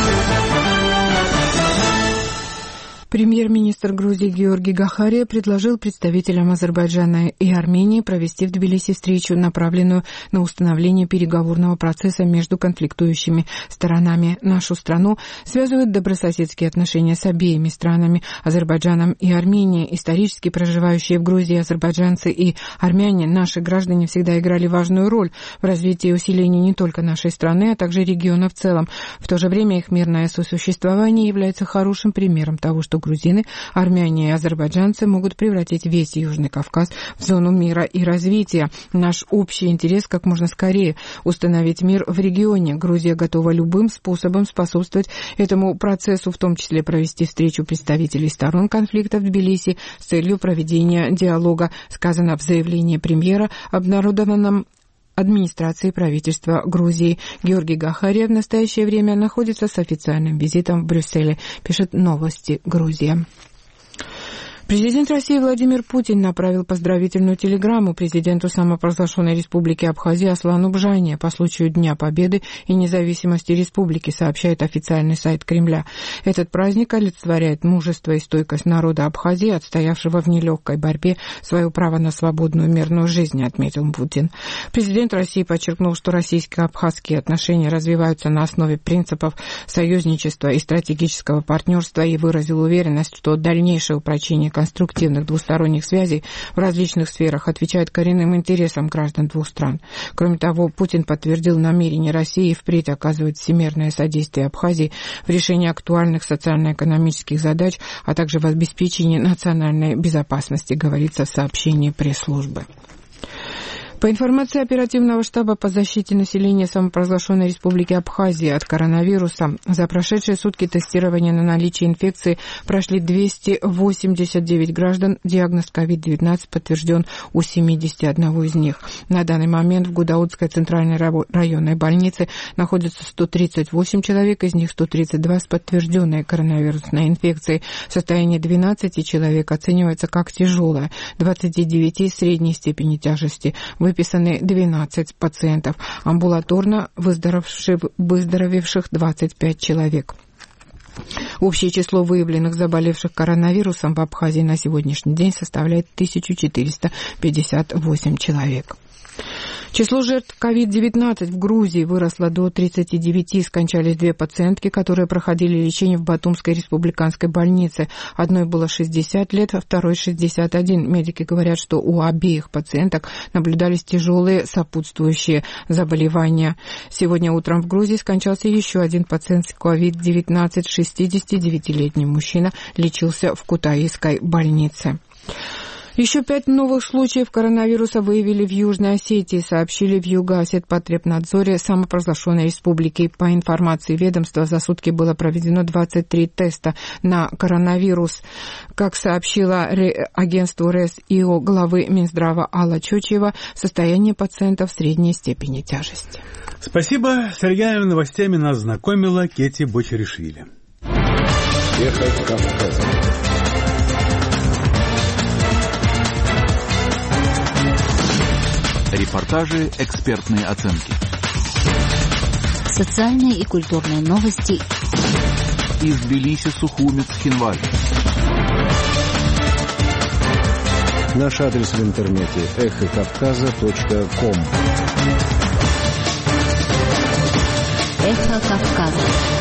Премьер-министр Грузии Георгий Гахария предложил представителям Азербайджана и Армении провести в Тбилиси встречу, направленную на установление переговорного процесса между конфликтующими сторонами. Нашу страну связывают добрососедские отношения с обеими странами, Азербайджаном и Арменией. Исторически проживающие в Грузии азербайджанцы и армяне, наши граждане, всегда играли важную роль в развитии и усилении не только нашей страны, а также региона в целом. В то же время их мирное сосуществование является хорошим примером того, что грузины, армяне и азербайджанцы могут превратить весь Южный Кавказ в зону мира и развития. Наш общий интерес как можно скорее установить мир в регионе. Грузия готова любым способом способствовать этому процессу, в том числе провести встречу представителей сторон конфликта в Тбилиси с целью проведения диалога, сказано в заявлении премьера, обнародованном администрации правительства Грузии. Георгий Гахария в настоящее время находится с официальным визитом в Брюсселе, пишет «Новости Грузия». Президент России Владимир Путин направил поздравительную телеграмму президенту самопровозглашенной республики Абхазия Аслану Бжане по случаю Дня Победы и независимости республики, сообщает официальный сайт Кремля. Этот праздник олицетворяет мужество и стойкость народа Абхазии, отстоявшего в нелегкой борьбе свое право на свободную мирную жизнь, отметил Путин. Президент России подчеркнул, что российско-абхазские отношения развиваются на основе принципов союзничества и стратегического партнерства и выразил уверенность, что дальнейшее упрочение конструктивных двусторонних связей в различных сферах отвечает коренным интересам граждан двух стран. Кроме того, Путин подтвердил намерение России впредь оказывать всемирное содействие Абхазии в решении актуальных социально-экономических задач, а также в обеспечении национальной безопасности, говорится в сообщении пресс-службы. По информации оперативного штаба по защите населения самопровозглашенной республики Абхазия от коронавируса, за прошедшие сутки тестирования на наличие инфекции прошли двести восемьдесят девять граждан. Диагноз ковид девятнадцать подтвержден у семидесяти одного из них. На данный момент в Гудаутской центральной районной больнице находится сто тридцать восемь человек, из них сто тридцать два с подтвержденной коронавирусной инфекцией. Состояние двенадцати человек оценивается как тяжелое, двадцати девяти средней степени тяжести. Выписаны двенадцать пациентов, амбулаторно выздоровевших, выздоровевших двадцать пять человек. Общее число выявленных заболевших коронавирусом в Абхазии на сегодняшний день составляет тысячу четыреста пятьдесят восемь человек. Число жертв ковид девятнадцать в Грузии выросло до тридцати девяти. Скончались две пациентки, которые проходили лечение в Батумской республиканской больнице. Одной было шестьдесят лет, а второй шестьдесят один. Медики говорят, что у обеих пациенток наблюдались тяжелые сопутствующие заболевания. Сегодня утром в Грузии скончался еще один пациент с ковид девятнадцать. шестидесятидевятилетний мужчина лечился в Кутаисской больнице. Еще пять новых случаев коронавируса выявили в Южной Осетии, сообщили в Юго-Осетпотребнадзоре самопровозглашенной республики. По информации ведомства, за сутки было проведено двадцать три теста на коронавирус. Как сообщила агентству РЭС-ИО главы Минздрава Алла Чочева, состояние пациентов средней степени тяжести. Спасибо. С региональными новостями нас знакомила Кети Бочаришвили. Эхо Кавказа. Репортажи, экспертные оценки. Социальные и культурные новости. Из Тбилиси, Сухуми, Цхинвали. Наш адрес в интернете эхо кавказа точка ком. Эхо Кавказа.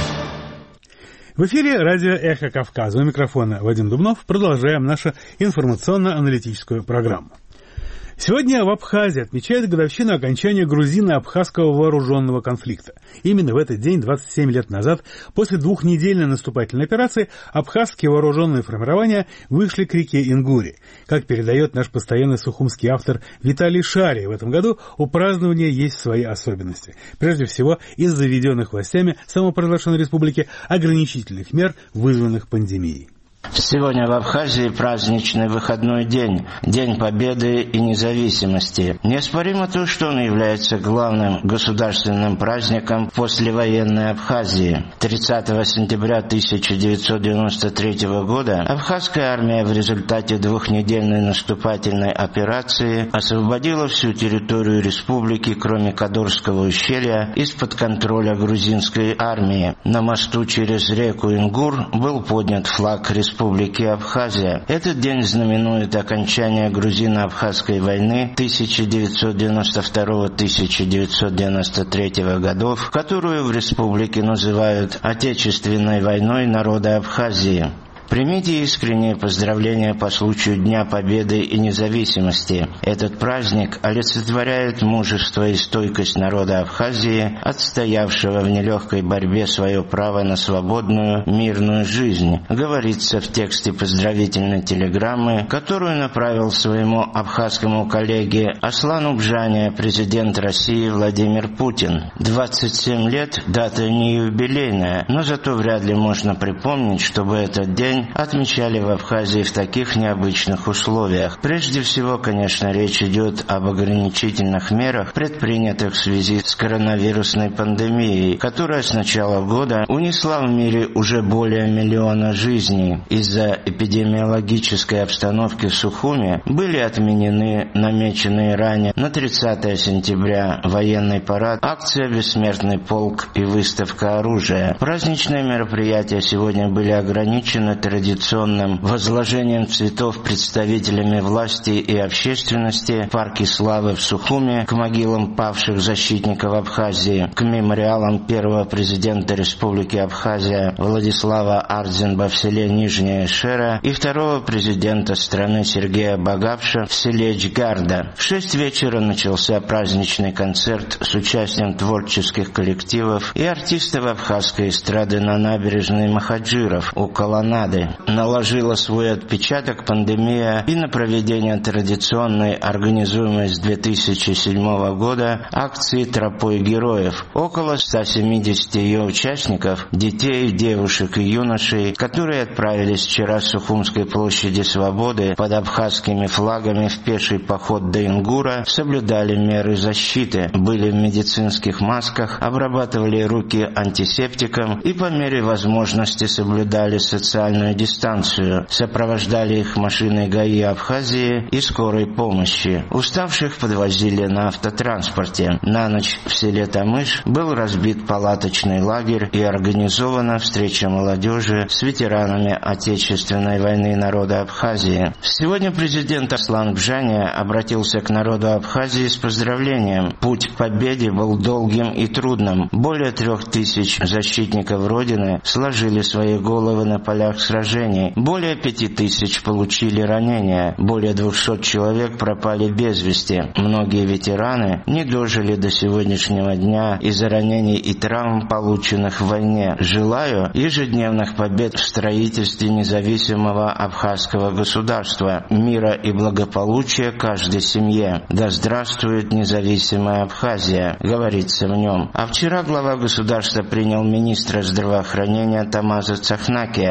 В эфире радио «Эхо Кавказа». У микрофона Вадим Дубнов. Продолжаем нашу информационно-аналитическую программу. Сегодня в Абхазии отмечают годовщину окончания грузино-абхазского вооруженного конфликта. Именно в этот день, двадцать семь лет назад, после двухнедельной наступательной операции, абхазские вооруженные формирования вышли к реке Ингури. Как передает наш постоянный сухумский автор Виталий Шарий, в этом году у празднования есть свои особенности. Прежде всего, из-за введенных властями самопровозглашенной республики ограничительных мер, вызванных пандемией. Сегодня в Абхазии праздничный выходной день, День Победы и Независимости. Неоспоримо то, что он является главным государственным праздником послевоенной Абхазии. тридцатого сентября тысяча девятьсот девяносто третьего года абхазская армия в результате двухнедельной наступательной операции освободила всю территорию республики, кроме Кадорского ущелья, из-под контроля грузинской армии. На мосту через реку Ингур был поднят флаг республики. Республики Абхазия. Этот день знаменует окончание грузино-абхазской войны тысяча девятьсот девяносто второго — тысяча девятьсот девяносто третьего годов, которую в республике называют Отечественной войной народа Абхазии. Примите искренние поздравления по случаю Дня Победы и Независимости. Этот праздник олицетворяет мужество и стойкость народа Абхазии, отстоявшего в нелегкой борьбе свое право на свободную, мирную жизнь, говорится в тексте поздравительной телеграммы, которую направил своему абхазскому коллеге Аслану Бжане президент России Владимир Путин. двадцать семь лет – дата не юбилейная, но зато вряд ли можно припомнить, чтобы этот день отмечали в Абхазии в таких необычных условиях. Прежде всего, конечно, речь идет об ограничительных мерах, предпринятых в связи с коронавирусной пандемией, которая с начала года унесла в мире уже более миллиона жизней. Из-за эпидемиологической обстановки в Сухуми были отменены намеченные ранее на тридцатое сентября военный парад, акция «Бессмертный полк» и выставка оружия. Праздничные мероприятия сегодня были ограничены традиционным возложением цветов представителями власти и общественности в парке Славы в Сухуми к могилам павших защитников Абхазии, к мемориалам первого президента Республики Абхазия Владислава Ардзинба в селе Нижняя Шера и второго президента страны Сергея Багапша в селе Джгарда. В шесть вечера начался праздничный концерт с участием творческих коллективов и артистов абхазской эстрады на набережной Махаджиров у колоннады. Наложила свой отпечаток пандемия и на проведение традиционной, организуемой с две тысячи седьмого года, акции «Тропой героев». Около ста семидесяти ее участников, детей, девушек и юношей, которые отправились вчера с Сухумской площади Свободы под абхазскими флагами в пеший поход до Ингура, соблюдали меры защиты, были в медицинских масках, обрабатывали руки антисептиком и по мере возможности соблюдали социальную дистанцию, сопровождали их машины ГАИ Абхазии и скорой помощи. Уставших подвозили на автотранспорте. На ночь в селе Тамыш был разбит палаточный лагерь и организована встреча молодежи с ветеранами Отечественной войны народа Абхазии. Сегодня президент Аслан Бжане обратился к народу Абхазии с поздравлением. Путь к победе был долгим и трудным. Более трех тысяч защитников Родины сложили свои головы на полях сражений. Более пяти тысяч получили ранения. Более двухсот человек пропали без вести. Многие ветераны не дожили до сегодняшнего дня из-за ранений и травм, полученных в войне. Желаю ежедневных побед в строительстве независимого абхазского государства, мира и благополучия каждой семье. Да здравствует независимая Абхазия, говорится в нем. А вчера глава государства принял министра здравоохранения Тамаза Цахнакия. В ходе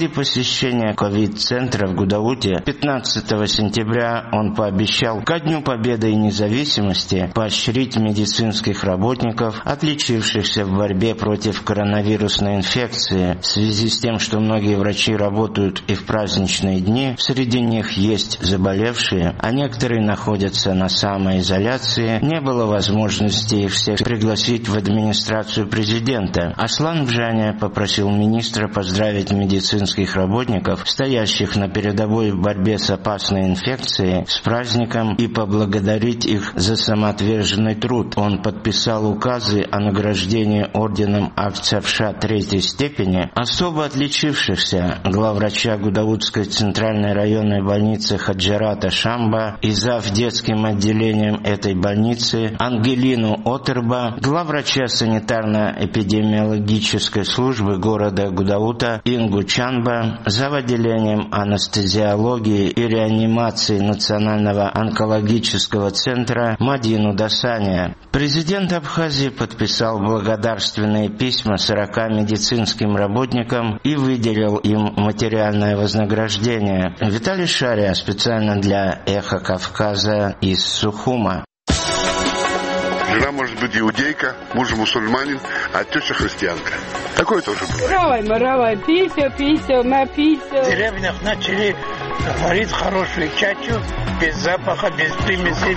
ходе посещения ковид-центра в Гудауте пятнадцатого сентября он пообещал ко Дню Победы и независимости поощрить медицинских работников, отличившихся в борьбе против коронавирусной инфекции. В связи с тем, что многие врачи работают и в праздничные дни, среди них есть заболевшие, а некоторые находятся на самоизоляции, не было возможности их всех пригласить в администрацию президента. Аслан Бжаня попросил министра поздравить медицинских работников, стоящих на передовой в борьбе с опасной инфекцией, с праздником и поблагодарить их за самоотверженный труд. Он подписал указы о награждении орденом Акцавша третьей степени особо отличившихся главврача Гудаутской центральной районной больницы Хаджарата Шамба и зав. Детским отделением этой больницы Ангелину Отерба, главврача санитарно-эпидемиологической службы города Гудаута Ингу Чанба, зав. Отделением анестезиологии и реанимации Национального онкологического центра Мадину Дасаня. Президент Абхазии подписал благодарственные письма сорока медицинским работникам и выделил им материальное вознаграждение. Виталий Шария специально для «Эхо Кавказа» из Сухума. Жена может быть иудейка, муж мусульманин, а теща христианка. Такое тоже бывает. Равай, маравай, пися, пися, напися. В деревнях начали варить хорошую чачу, без запаха, без примесей.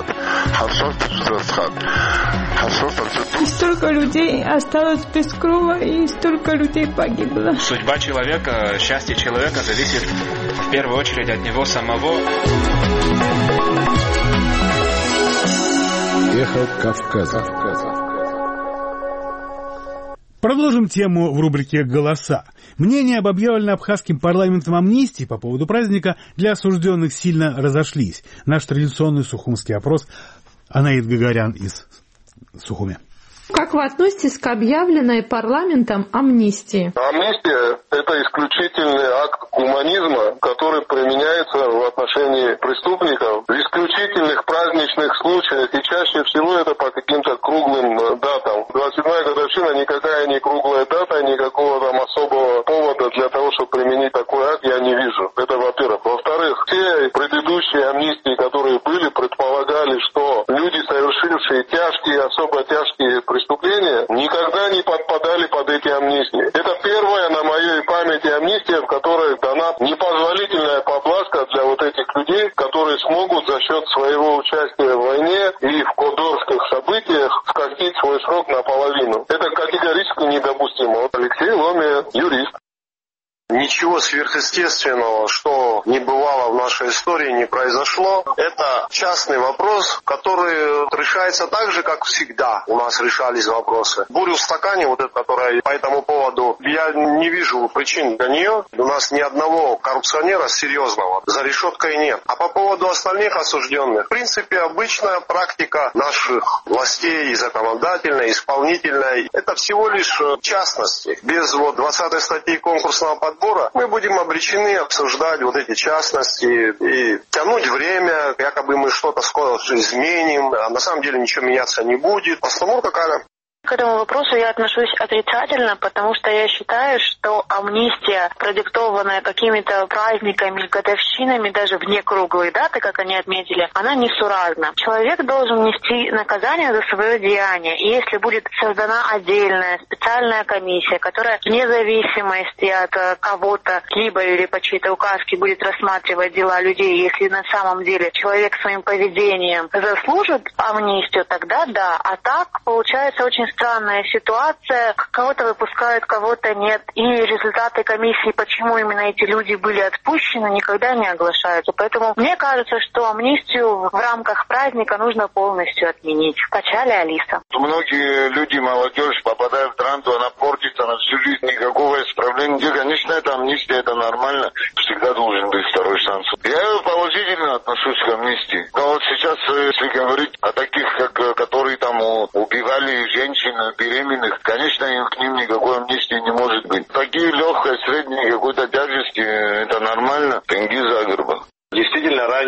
И столько людей осталось без крова, и столько людей погибло. Судьба человека, счастье человека зависит в первую очередь от него самого. Эхо Кавказа. Продолжим тему в рубрике «Голоса». Мнения об объявленной абхазским парламентом амнистии по поводу праздника для осужденных сильно разошлись. Наш традиционный сухумский опрос. Анаид Гагарян из Сухуми. Как вы относитесь к объявленной парламентом амнистии? Амнистия – это исключительный акт гуманизма, который применяется в отношении преступников в исключительных праздничных случаях, и чаще всего это по каким-то круглым датам. двадцать седьмая годовщина никакая не круглая дата, никакого там особого повода для того, чтобы применить такой акт, я не вижу. Это во-первых. Во-вторых, все предыдущие амнистии, которые были, предполагали, что люди, совершившие тяжкие, особо тяжкие преступления, никогда не подпадали под эти амнистии. Это первая на моей памяти амнистия, в которой дана непозволительная поблажка для вот этих людей, которые смогут за счет своего участия в войне и в кодорских событиях скостить свой срок наполовину. Это категорически недопустимо. Алексей Ломия, юрист. Ничего сверхъестественного, что не бывало в нашей истории, не произошло. Это частный вопрос, который решается так же, как всегда у нас решались вопросы. Бурю в стакане, вот это, которая по этому поводу, я не вижу причин для нее. У нас ни одного коррупционера серьезного за решеткой нет. А по поводу остальных осужденных, в принципе, обычная практика наших властей, законодательной, исполнительной, это всего лишь частности. Без вот двадцатой статьи конкурсного подбора мы будем обречены обсуждать вот эти частности и тянуть время, якобы мы что-то скоро изменим, а на самом деле ничего меняться не будет. Постановка какая? К этому вопросу я отношусь отрицательно, потому что я считаю, что амнистия, продиктованная какими-то праздниками, годовщинами, даже вне круглой даты, как они отметили, она несуразна. Человек должен нести наказание за свое деяние. И если будет создана отдельная специальная комиссия, которая вне зависимости от кого-то, либо или по чьей-то указке будет рассматривать дела людей, если на самом деле человек своим поведением заслужит амнистию, тогда да. А так получается очень странная ситуация. Кого-то выпускают, кого-то нет. И результаты комиссии, почему именно эти люди были отпущены, никогда не оглашаются. Поэтому мне кажется, что амнистию в рамках праздника нужно полностью отменить. Качали Алиса. Многие люди, молодежь, попадают в трансу, она портится на всю жизнь. Никакого исправления. Конечно, это амнистия, это нормально. Всегда должен быть второй шанс. Я положительно отношусь к амнистии. Но вот сейчас, если говорить о таких, как, которые там убивали женщин, беременных, конечно, к ним никакой амнистии не может быть. Такие легкой, средней какой-то тяжести, это нормально. Тенгиз Агарба. Действительно, ранее подобные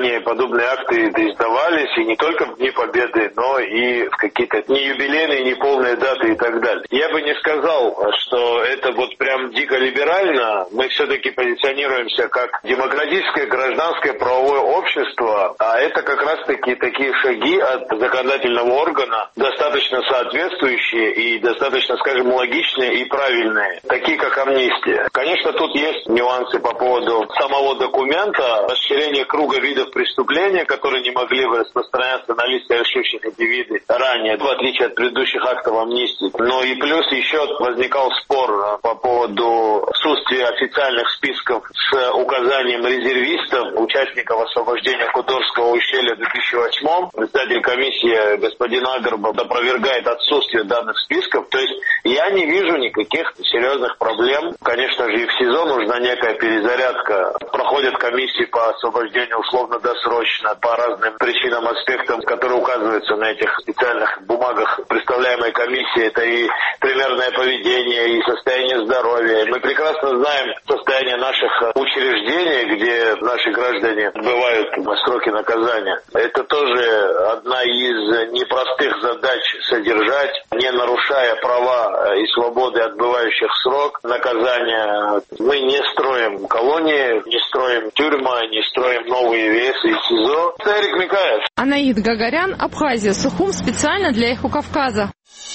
подобные акты издавались, и не только в Дни Победы, но и в какие-то не юбилейные, не полные даты и так далее. Я бы не сказал, что это вот прям дико либерально. Мы все-таки позиционируемся как демократическое, гражданское, правовое общество, а это как раз-таки такие шаги от законодательного органа, достаточно соответствующие и достаточно, скажем, логичные и правильные, такие как амнистия. Конечно, тут есть нюансы по поводу самого документа, расширение круга видов преступления, которые не могли бы распространяться на лиц, совершивших эти виды ранее, в отличие от предыдущих актов амнистии. Но и плюс еще возникал спор по поводу отсутствия официальных списков с указанием резервистов, участников освобождения Кудорского ущелья в две тысячи восьмом. Председатель комиссии господин Агрбов опровергает отсутствие данных списков. То есть я не вижу никаких серьезных проблем. Конечно же, и в СИЗО нужна некая перезарядка. Проходят комиссии по освобождению условно-досрочно по разным причинам, аспектам, которые указываются на этих специальных бумагах представляемой комиссии. Это и примерное поведение, и состояние здоровья. Мы прекрасно знаем состояние наших учреждений, где наши граждане отбывают сроки наказания. Это тоже одна из непростых задач — содержать, не нарушая права и свободы отбывающих срок наказания. Мы не строим колонии, не строим тюрьмы, не строим новые ВС и СИЗО. Это Эрик Микаев. Анаид Гагарян, Абхазия, Сухум, специально для «Эхо Кавказа».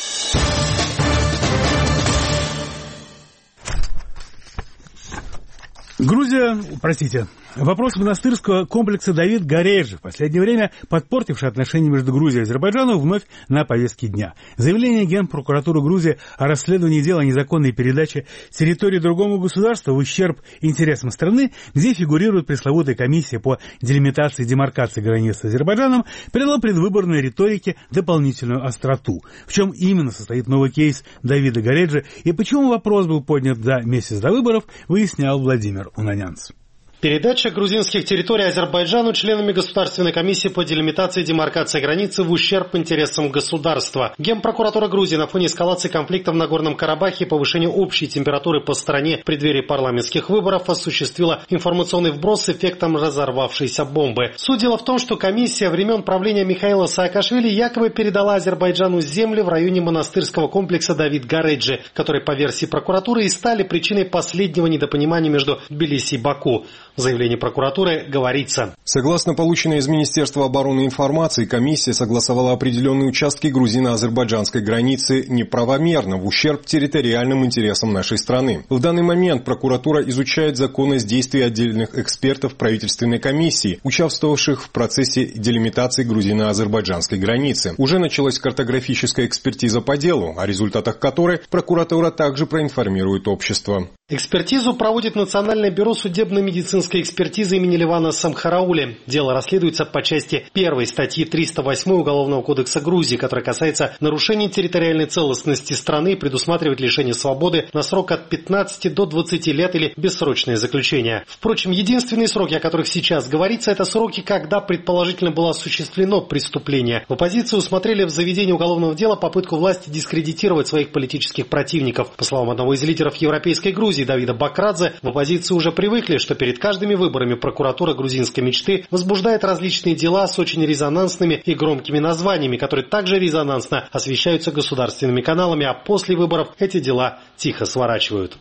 Грузия, простите, вопрос монастырского комплекса Давид Гареджи, в последнее время подпортивший отношения между Грузией и Азербайджаном, вновь на повестке дня. Заявление Генпрокуратуры Грузии о расследовании дела о незаконной передаче территории другому государству в ущерб интересам страны, где фигурирует пресловутая комиссия по делимитации и демаркации границ с Азербайджаном, придало предвыборной риторике дополнительную остроту. В чем именно состоит новый кейс Давида Гареджи и почему вопрос был поднят за месяц до выборов, выяснял Владимир Унанянц. Передача грузинских территорий Азербайджану членами Государственной комиссии по делимитации и демаркации границы в ущерб интересам государства. Генпрокуратура Грузии на фоне эскалации конфликта в Нагорном Карабахе и повышения общей температуры по стране в преддверии парламентских выборов осуществила информационный вброс с эффектом разорвавшейся бомбы. Суть дела в том, что комиссия времен правления Михаила Саакашвили якобы передала Азербайджану земли в районе монастырского комплекса Давид Гареджи, которые, по версии прокуратуры, и стали причиной последнего недопонимания между Тбилиси и Баку. В заявлении прокуратуры говорится: согласно полученной из Министерства обороны информации, комиссия согласовала определенные участки грузино-азербайджанской границы неправомерно в ущерб территориальным интересам нашей страны. В данный момент прокуратура изучает законность действий отдельных экспертов правительственной комиссии, участвовавших в процессе делимитации грузино-азербайджанской границы. Уже началась картографическая экспертиза по делу, о результатах которой прокуратура также проинформирует общество. Экспертизу проводит Национальное бюро судебно-медицинской экспертизы имени Левана Самхараули. Дело расследуется по части первой статьи триста восемь Уголовного кодекса Грузии, которая касается нарушения территориальной целостности страны и предусматривает лишение свободы на срок от пятнадцати до двадцати лет или бессрочное заключение. Впрочем, единственные сроки, о которых сейчас говорится, это сроки, когда предположительно было осуществлено преступление. В оппозиции усмотрели в заведении уголовного дела попытку власти дискредитировать своих политических противников. По словам одного из лидеров Европейской Грузии, Давида Бакрадзе, в оппозиции уже привыкли, что перед каждыми выборами прокуратура грузинской мечты возбуждает различные дела с очень резонансными и громкими названиями, которые также резонансно освещаются государственными каналами, а после выборов эти дела тихо сворачивают.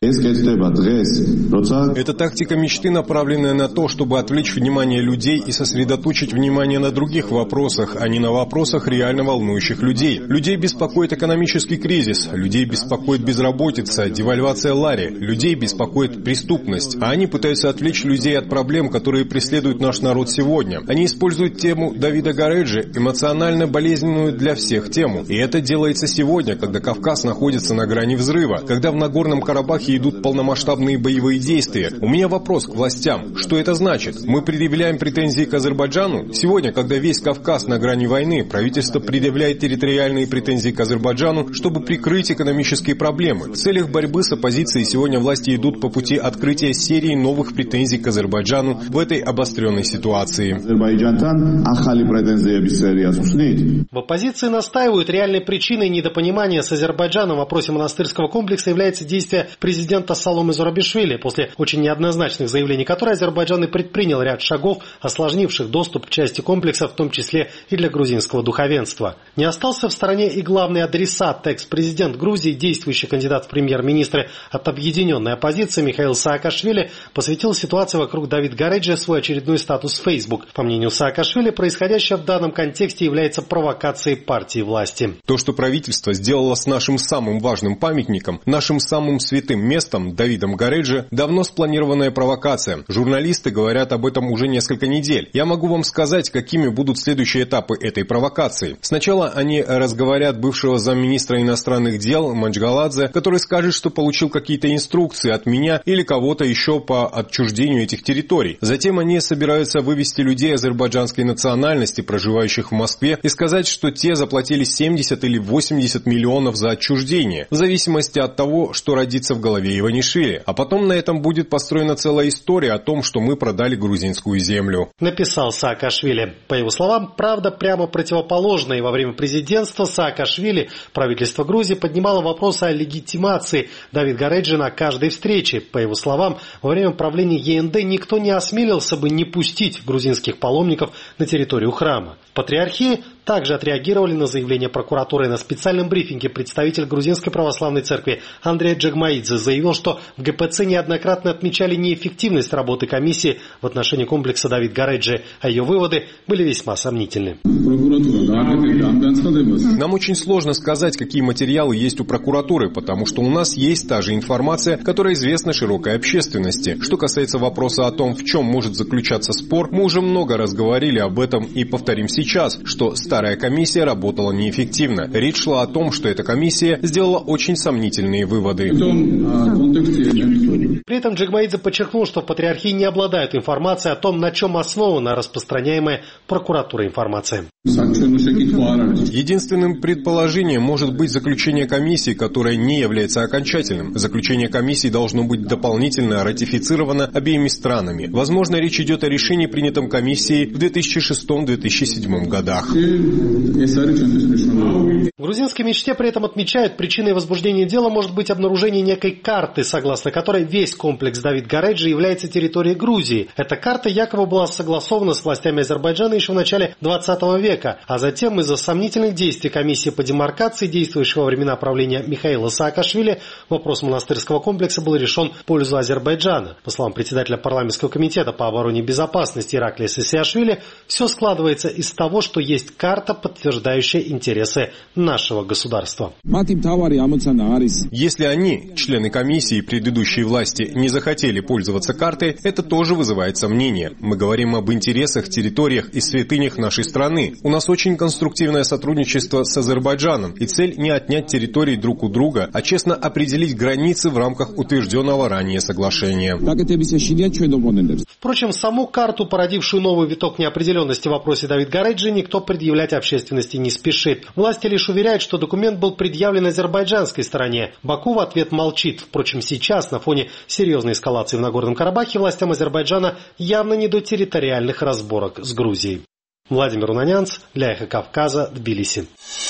Эта тактика мечты, направленная на то, чтобы отвлечь внимание людей и сосредоточить внимание на других вопросах, а не на вопросах реально волнующих людей. Людей беспокоит экономический кризис, людей беспокоит безработица, девальвация лари, людей беспокоит преступность, а они пытаются отвлечь людей от проблем, которые преследуют наш народ сегодня. Они используют тему Давида Гареджи, эмоционально болезненную для всех тему. И это делается сегодня, когда Кавказ находится на грани взрыва, когда в Нагорном Карабахе идут полномасштабные боевые действия. У меня вопрос к властям. Что это значит? Мы предъявляем претензии к Азербайджану? Сегодня, когда весь Кавказ на грани войны, правительство предъявляет территориальные претензии к Азербайджану, чтобы прикрыть экономические проблемы. В целях борьбы с оппозицией сегодня власти идут по пути открытия серии новых претензий к Азербайджану в этой обостренной ситуации. В оппозиции настаивают, реальной причиной недопонимания с Азербайджаном в вопросе монастырского комплекса является действие президента Саломе Зурабишвили, после очень неоднозначных заявлений которой Азербайджан и предпринял ряд шагов, осложнивших доступ к части комплекса, в том числе и для грузинского духовенства. Не остался в стороне и главный адресат, экс-президент Грузии, действующий кандидат в премьер-министры от объединенной оппозиции Михаил Саакашвили, посвятил ситуации вокруг Давида Гареджи свой очередной статус в Facebook. По мнению Саакашвили, происходящее в данном контексте является провокацией партии власти. То, что правительство сделало с нашим самым важным памятником, нашим самым святым местом, Давидом Гареджи, давно спланированная провокация. Журналисты говорят об этом уже несколько недель. Я могу вам сказать, какими будут следующие этапы этой провокации. Сначала они разговорят бывшего замминистра иностранных дел Манчгаладзе, который скажет, что получил какие-то инструкции от меня или кого-то еще по отчуждению этих территорий. Затем они собираются вывести людей азербайджанской национальности, проживающих в Москве, и сказать, что те заплатили семьдесят или восемьдесят миллионов за отчуждение, в зависимости от того, что родится в голове Иванишвили. А потом на этом будет построена целая история о том, что мы продали грузинскую землю. Написал Саакашвили. По его словам, правда прямо противоположная. И во время президентства Саакашвили правительство Грузии поднимало вопрос о легитимации Давида Гареджи на каждой встрече. По его словам, во время правления ЕНД никто не осмелился бы не пустить грузинских паломников на территорию храма. В патриархии также отреагировали на заявление прокуратуры. На специальном брифинге представитель Грузинской православной церкви Андрей Джагмаидзе заявил, что в ГПЦ неоднократно отмечали неэффективность работы комиссии в отношении комплекса Давид Гареджи, а ее выводы были весьма сомнительны. Нам очень сложно сказать, какие материалы есть у прокуратуры, потому что у нас есть та же информация, которая известна широкой общественности. Что касается вопроса о том, в чем может заключаться спор, мы уже много раз говорили об этом и повторим сейчас, что старая комиссия работала неэффективно. Речь шла о том, что эта комиссия сделала очень сомнительные выводы. При этом Джагмаидзе подчеркнул, что в патриархии не обладают информацией о том, на чем основана распространяемая прокуратурой информация. Единственным предположением может быть заключение комиссии, которое не является окончательным. Заключение комиссии должно быть дополнительно ратифицировано обеими странами. Возможно, речь идет о решении, принятом комиссией в две тысячи шестом — две тысячи седьмом годах. В грузинской мечте при этом отмечают, причиной возбуждения дела может быть обнаружение некой карты, согласно которой весь комплекс Давид Гареджи является территорией Грузии. Эта карта якобы была согласована с властями Азербайджана еще в начале двадцатого века, а затем из-за сомнительных действий комиссии по демаркации, действующей во времена правления Михаила Саакашвили, вопрос монастырского комплекса был решен в пользу Азербайджана. По словам председателя парламентского комитета по обороне и безопасности Ираклия Сисиашвили, все складывается из того, что есть карта, подтверждающая интересы нашего государства. Если они, члены комиссии и предыдущей власти, не захотели пользоваться картой, это тоже вызывает сомнения. Мы говорим об интересах, территориях и святынях нашей страны. У нас очень конструктивное сотрудничество с Азербайджаном, и цель не отнять территории друг у друга, а честно определить границы в рамках утвержденного ранее соглашения. Впрочем, саму карту, породившую новый виток неопределенности в вопросе Давид Гареджи, никто предъявлять общественности не спешит. Власти лишь уверяют, что документ был предъявлен азербайджанской стороне. Баку в ответ молчит. Впрочем, сейчас, на фоне серьезной эскалации в Нагорном Карабахе, властям Азербайджана явно не до территориальных разборок с Грузией. Владимир Унанянц для Эхо Кавказа, Тбилиси.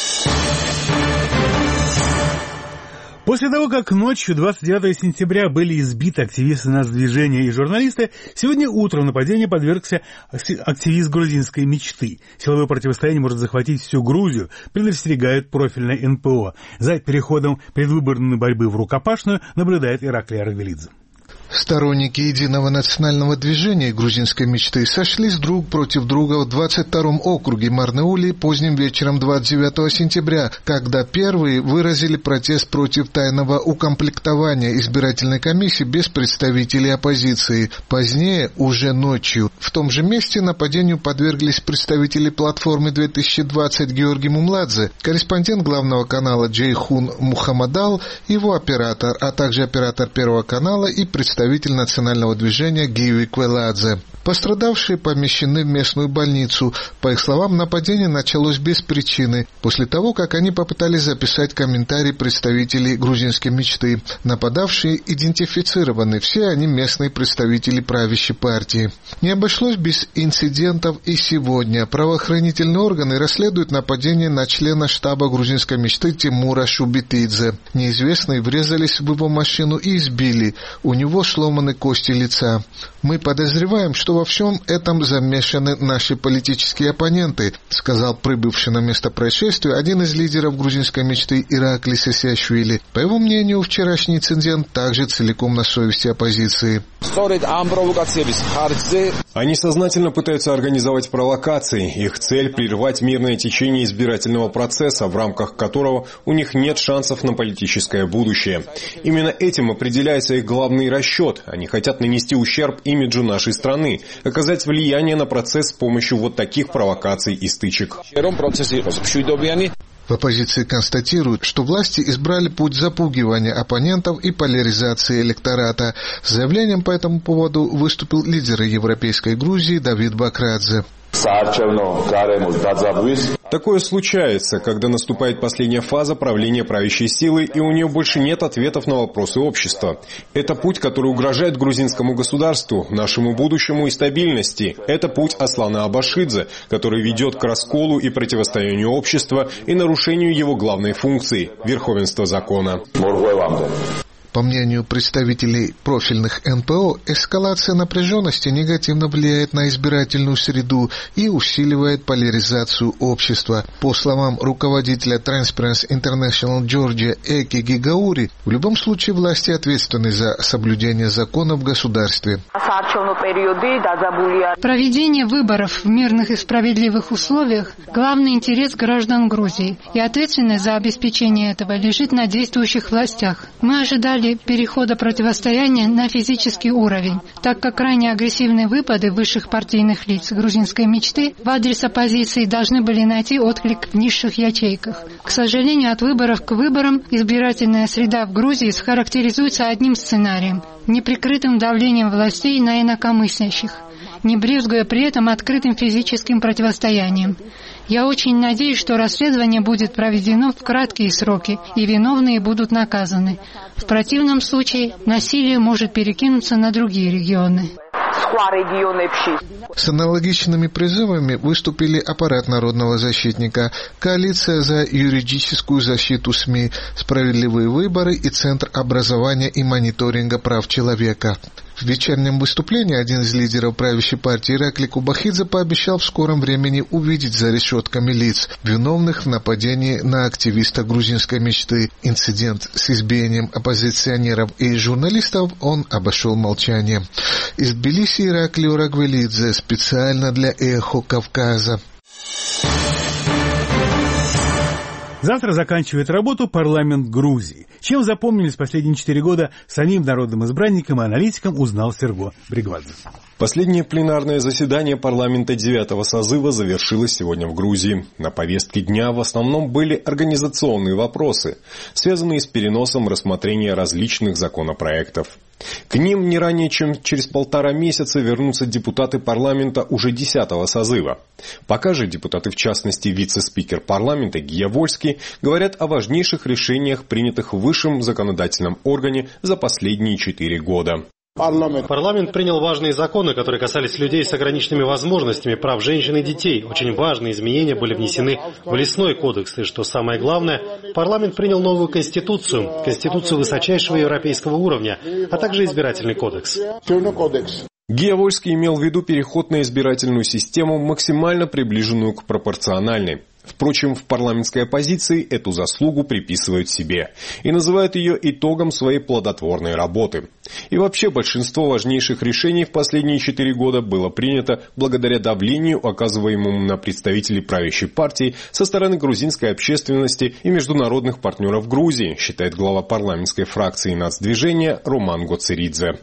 После того, как ночью двадцать девятого сентября были избиты активисты нацдвижения и журналисты, сегодня утром нападению подвергся активист грузинской мечты. Силовое противостояние может захватить всю Грузию, предостерегают профильное эн пэ о. За переходом предвыборной борьбы в рукопашную наблюдает Ираклий Аргвелидзе. Сторонники единого национального движения грузинской мечты сошлись друг против друга в двадцать втором округе Марнеули поздним вечером двадцать девятого сентября, когда первые выразили протест против тайного укомплектования избирательной комиссии без представителей оппозиции. Позднее, уже ночью, в том же месте нападению подверглись представители платформы две тысячи двадцать Георгий Мумладзе, корреспондент главного канала Джейхун Мухаммадал, его оператор, а также оператор Первого канала и представитель национального движения Гиви Квеладзе. Пострадавшие помещены в местную больницу. По их словам, нападение началось без причины, после того, как они попытались записать комментарий представителей грузинской мечты. Нападавшие идентифицированы, все они местные представители правящей партии. Не обошлось без инцидентов и сегодня. Правоохранительные органы расследуют нападение на члена штаба грузинской мечты Тимура Шубитидзе. Неизвестные врезались в его машину и избили. У него сломаны кости лица. Мы подозреваем, что во всем этом замешаны наши политические оппоненты, сказал прибывший на место происшествия один из лидеров грузинской мечты Иракли Сесиашвили. По его мнению, вчерашний инцидент также целиком на совести оппозиции. Они сознательно пытаются организовать провокации. Их цель – прервать мирное течение избирательного процесса, в рамках которого у них нет шансов на политическое будущее. Именно этим определяется их главный расчет. Они хотят нанести ущерб имиджу нашей страны, оказать влияние на процесс с помощью вот таких провокаций и стычек. В оппозиции констатируют, что власти избрали путь запугивания оппонентов и поляризации электората. С заявлением по этому поводу выступил лидер Европейской Грузии Давид Бакрадзе. Такое случается, когда наступает последняя фаза правления правящей силы, и у нее больше нет ответов на вопросы общества. Это путь, который угрожает грузинскому государству, нашему будущему и стабильности. Это путь Аслана Абашидзе, который ведет к расколу и противостоянию общества и нарушению его главной функции – верховенства закона. По мнению представителей профильных эн пэ о, эскалация напряженности негативно влияет на избирательную среду и усиливает поляризацию общества. По словам руководителя Transparency International Georgia Эки Гигаури, в любом случае власти ответственны за соблюдение закона в государстве. Проведение выборов в мирных и справедливых условиях – главный интерес граждан Грузии, и ответственность за обеспечение этого лежит на действующих властях. Мы ожидали перехода противостояния на физический уровень, так как крайне агрессивные выпады высших партийных лиц грузинской мечты в адрес оппозиции должны были найти отклик в низших ячейках. К сожалению, от выборов к выборам избирательная среда в Грузии схарактеризуется одним сценарием – неприкрытым давлением властей на инакомыслящих, не брезгуя при этом открытым физическим противостоянием. Я очень надеюсь, что расследование будет проведено в краткие сроки, и виновные будут наказаны. В противном случае насилие может перекинуться на другие регионы. С аналогичными призывами выступили аппарат народного защитника, коалиция за юридическую защиту СМИ, справедливые выборы и Центр образования и мониторинга прав человека. В вечернем выступлении один из лидеров правящей партии Иракли Кубахидзе пообещал в скором времени увидеть за решетками лиц, виновных в нападении на активиста грузинской мечты. Инцидент с избиением оппозиционеров и журналистов он обошел молчанием. Из Тбилиси Иракли Урагвелидзе специально для «Эхо Кавказа». Завтра заканчивает работу парламент Грузии. Чем запомнились последние четыре года самим народным избранникам и аналитикам, узнал Серго Бригвадзе. Последнее пленарное заседание парламента девятого созыва завершилось сегодня в Грузии. На повестке дня в основном были организационные вопросы, связанные с переносом рассмотрения различных законопроектов. К ним не ранее, чем через полтора месяца вернутся депутаты парламента уже десятого созыва. Пока же депутаты, в частности вице-спикер парламента Гия Вольский, говорят о важнейших решениях, принятых в высшем законодательном органе за последние четыре года. Парламент принял важные законы, которые касались людей с ограниченными возможностями, прав женщин и детей. Очень важные изменения были внесены в лесной кодекс. И что самое главное, парламент принял новую конституцию, конституцию высочайшего европейского уровня, а также избирательный кодекс. Гия Вольский имел в виду переход на избирательную систему, максимально приближенную к пропорциональной. Впрочем, в парламентской оппозиции эту заслугу приписывают себе и называют ее итогом своей плодотворной работы. И вообще большинство важнейших решений в последние четыре года было принято благодаря давлению, оказываемому на представителей правящей партии со стороны грузинской общественности и международных партнеров Грузии, считает глава парламентской фракции нацдвижения Роман Гоцеридзе.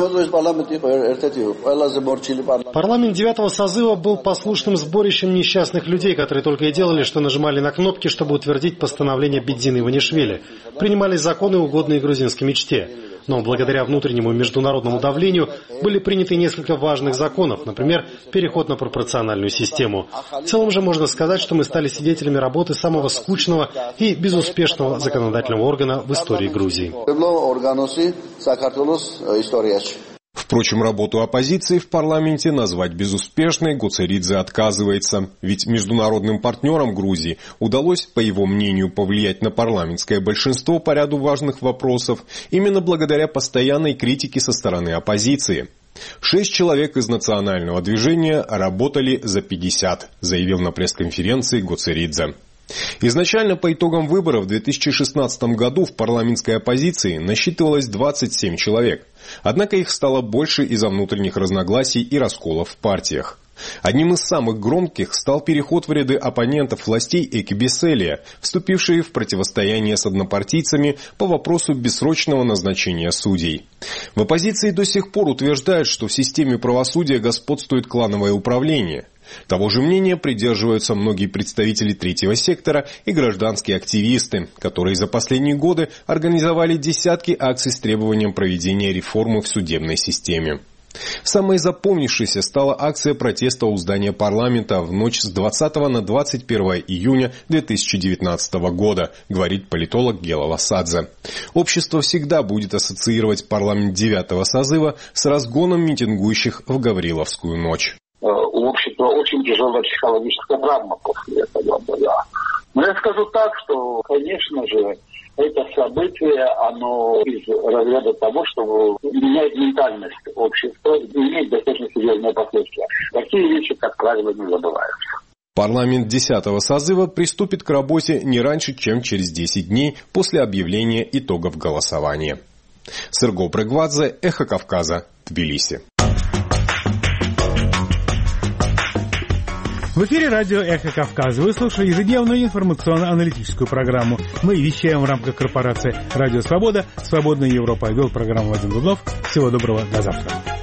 Парламент девятого созыва был послушным сборищем несчастных людей, которые только и делали, что нажимали на кнопки, чтобы утвердить постановление Бедзины Иванишвили. Принимались законы, угодные грузинской мечте. Но благодаря внутреннему международному давлению были приняты несколько важных законов, например, переход на пропорциональную систему. В целом же можно сказать, что мы стали свидетелями работы самого скучного и безуспешного законодательного органа в истории Грузии. Впрочем, работу оппозиции в парламенте назвать безуспешной Гуцеридзе отказывается. Ведь международным партнерам Грузии удалось, по его мнению, повлиять на парламентское большинство по ряду важных вопросов именно благодаря постоянной критике со стороны оппозиции. Шесть человек из национального движения работали за пятьдесят, заявил на пресс-конференции Гуцеридзе. Изначально по итогам выборов в две тысячи шестнадцатом году в парламентской оппозиции насчитывалось двадцать семь человек. Однако их стало больше из-за внутренних разногласий и расколов в партиях. Одним из самых громких стал переход в ряды оппонентов властей Экибиселия, вступившие в противостояние с однопартийцами по вопросу бессрочного назначения судей. В оппозиции до сих пор утверждают, что в системе правосудия господствует клановое управление. Того же мнения придерживаются многие представители третьего сектора и гражданские активисты, которые за последние годы организовали десятки акций с требованием проведения реформы в судебной системе. Самой запомнившейся стала акция протеста у здания парламента в ночь с двадцатого на двадцать первое июня две тысячи девятнадцатого года, говорит политолог Гела Ласадзе. Общество всегда будет ассоциировать парламент девятого созыва с разгоном митингующих в Гавриловскую ночь. У общества очень тяжелая психологическая травма после этого, да. Но я скажу так, что, конечно же, это событие, оно из разряда того, что меняет ментальность общества, имеет достаточно серьезные последствия. Такие вещи, как правило, не забываются. Парламент десятого созыва приступит к работе не раньше, чем через десять дней после объявления итогов голосования. Серго Прегвадзе, Эхо Кавказа, Тбилиси. В эфире радио «Эхо Кавказа». Вы слушали ежедневную информационно-аналитическую программу. Мы вещаем в рамках корпорации «Радио Свобода». «Свободная Европа». Вел программу Вадим Дубнов. Всего доброго. До завтра.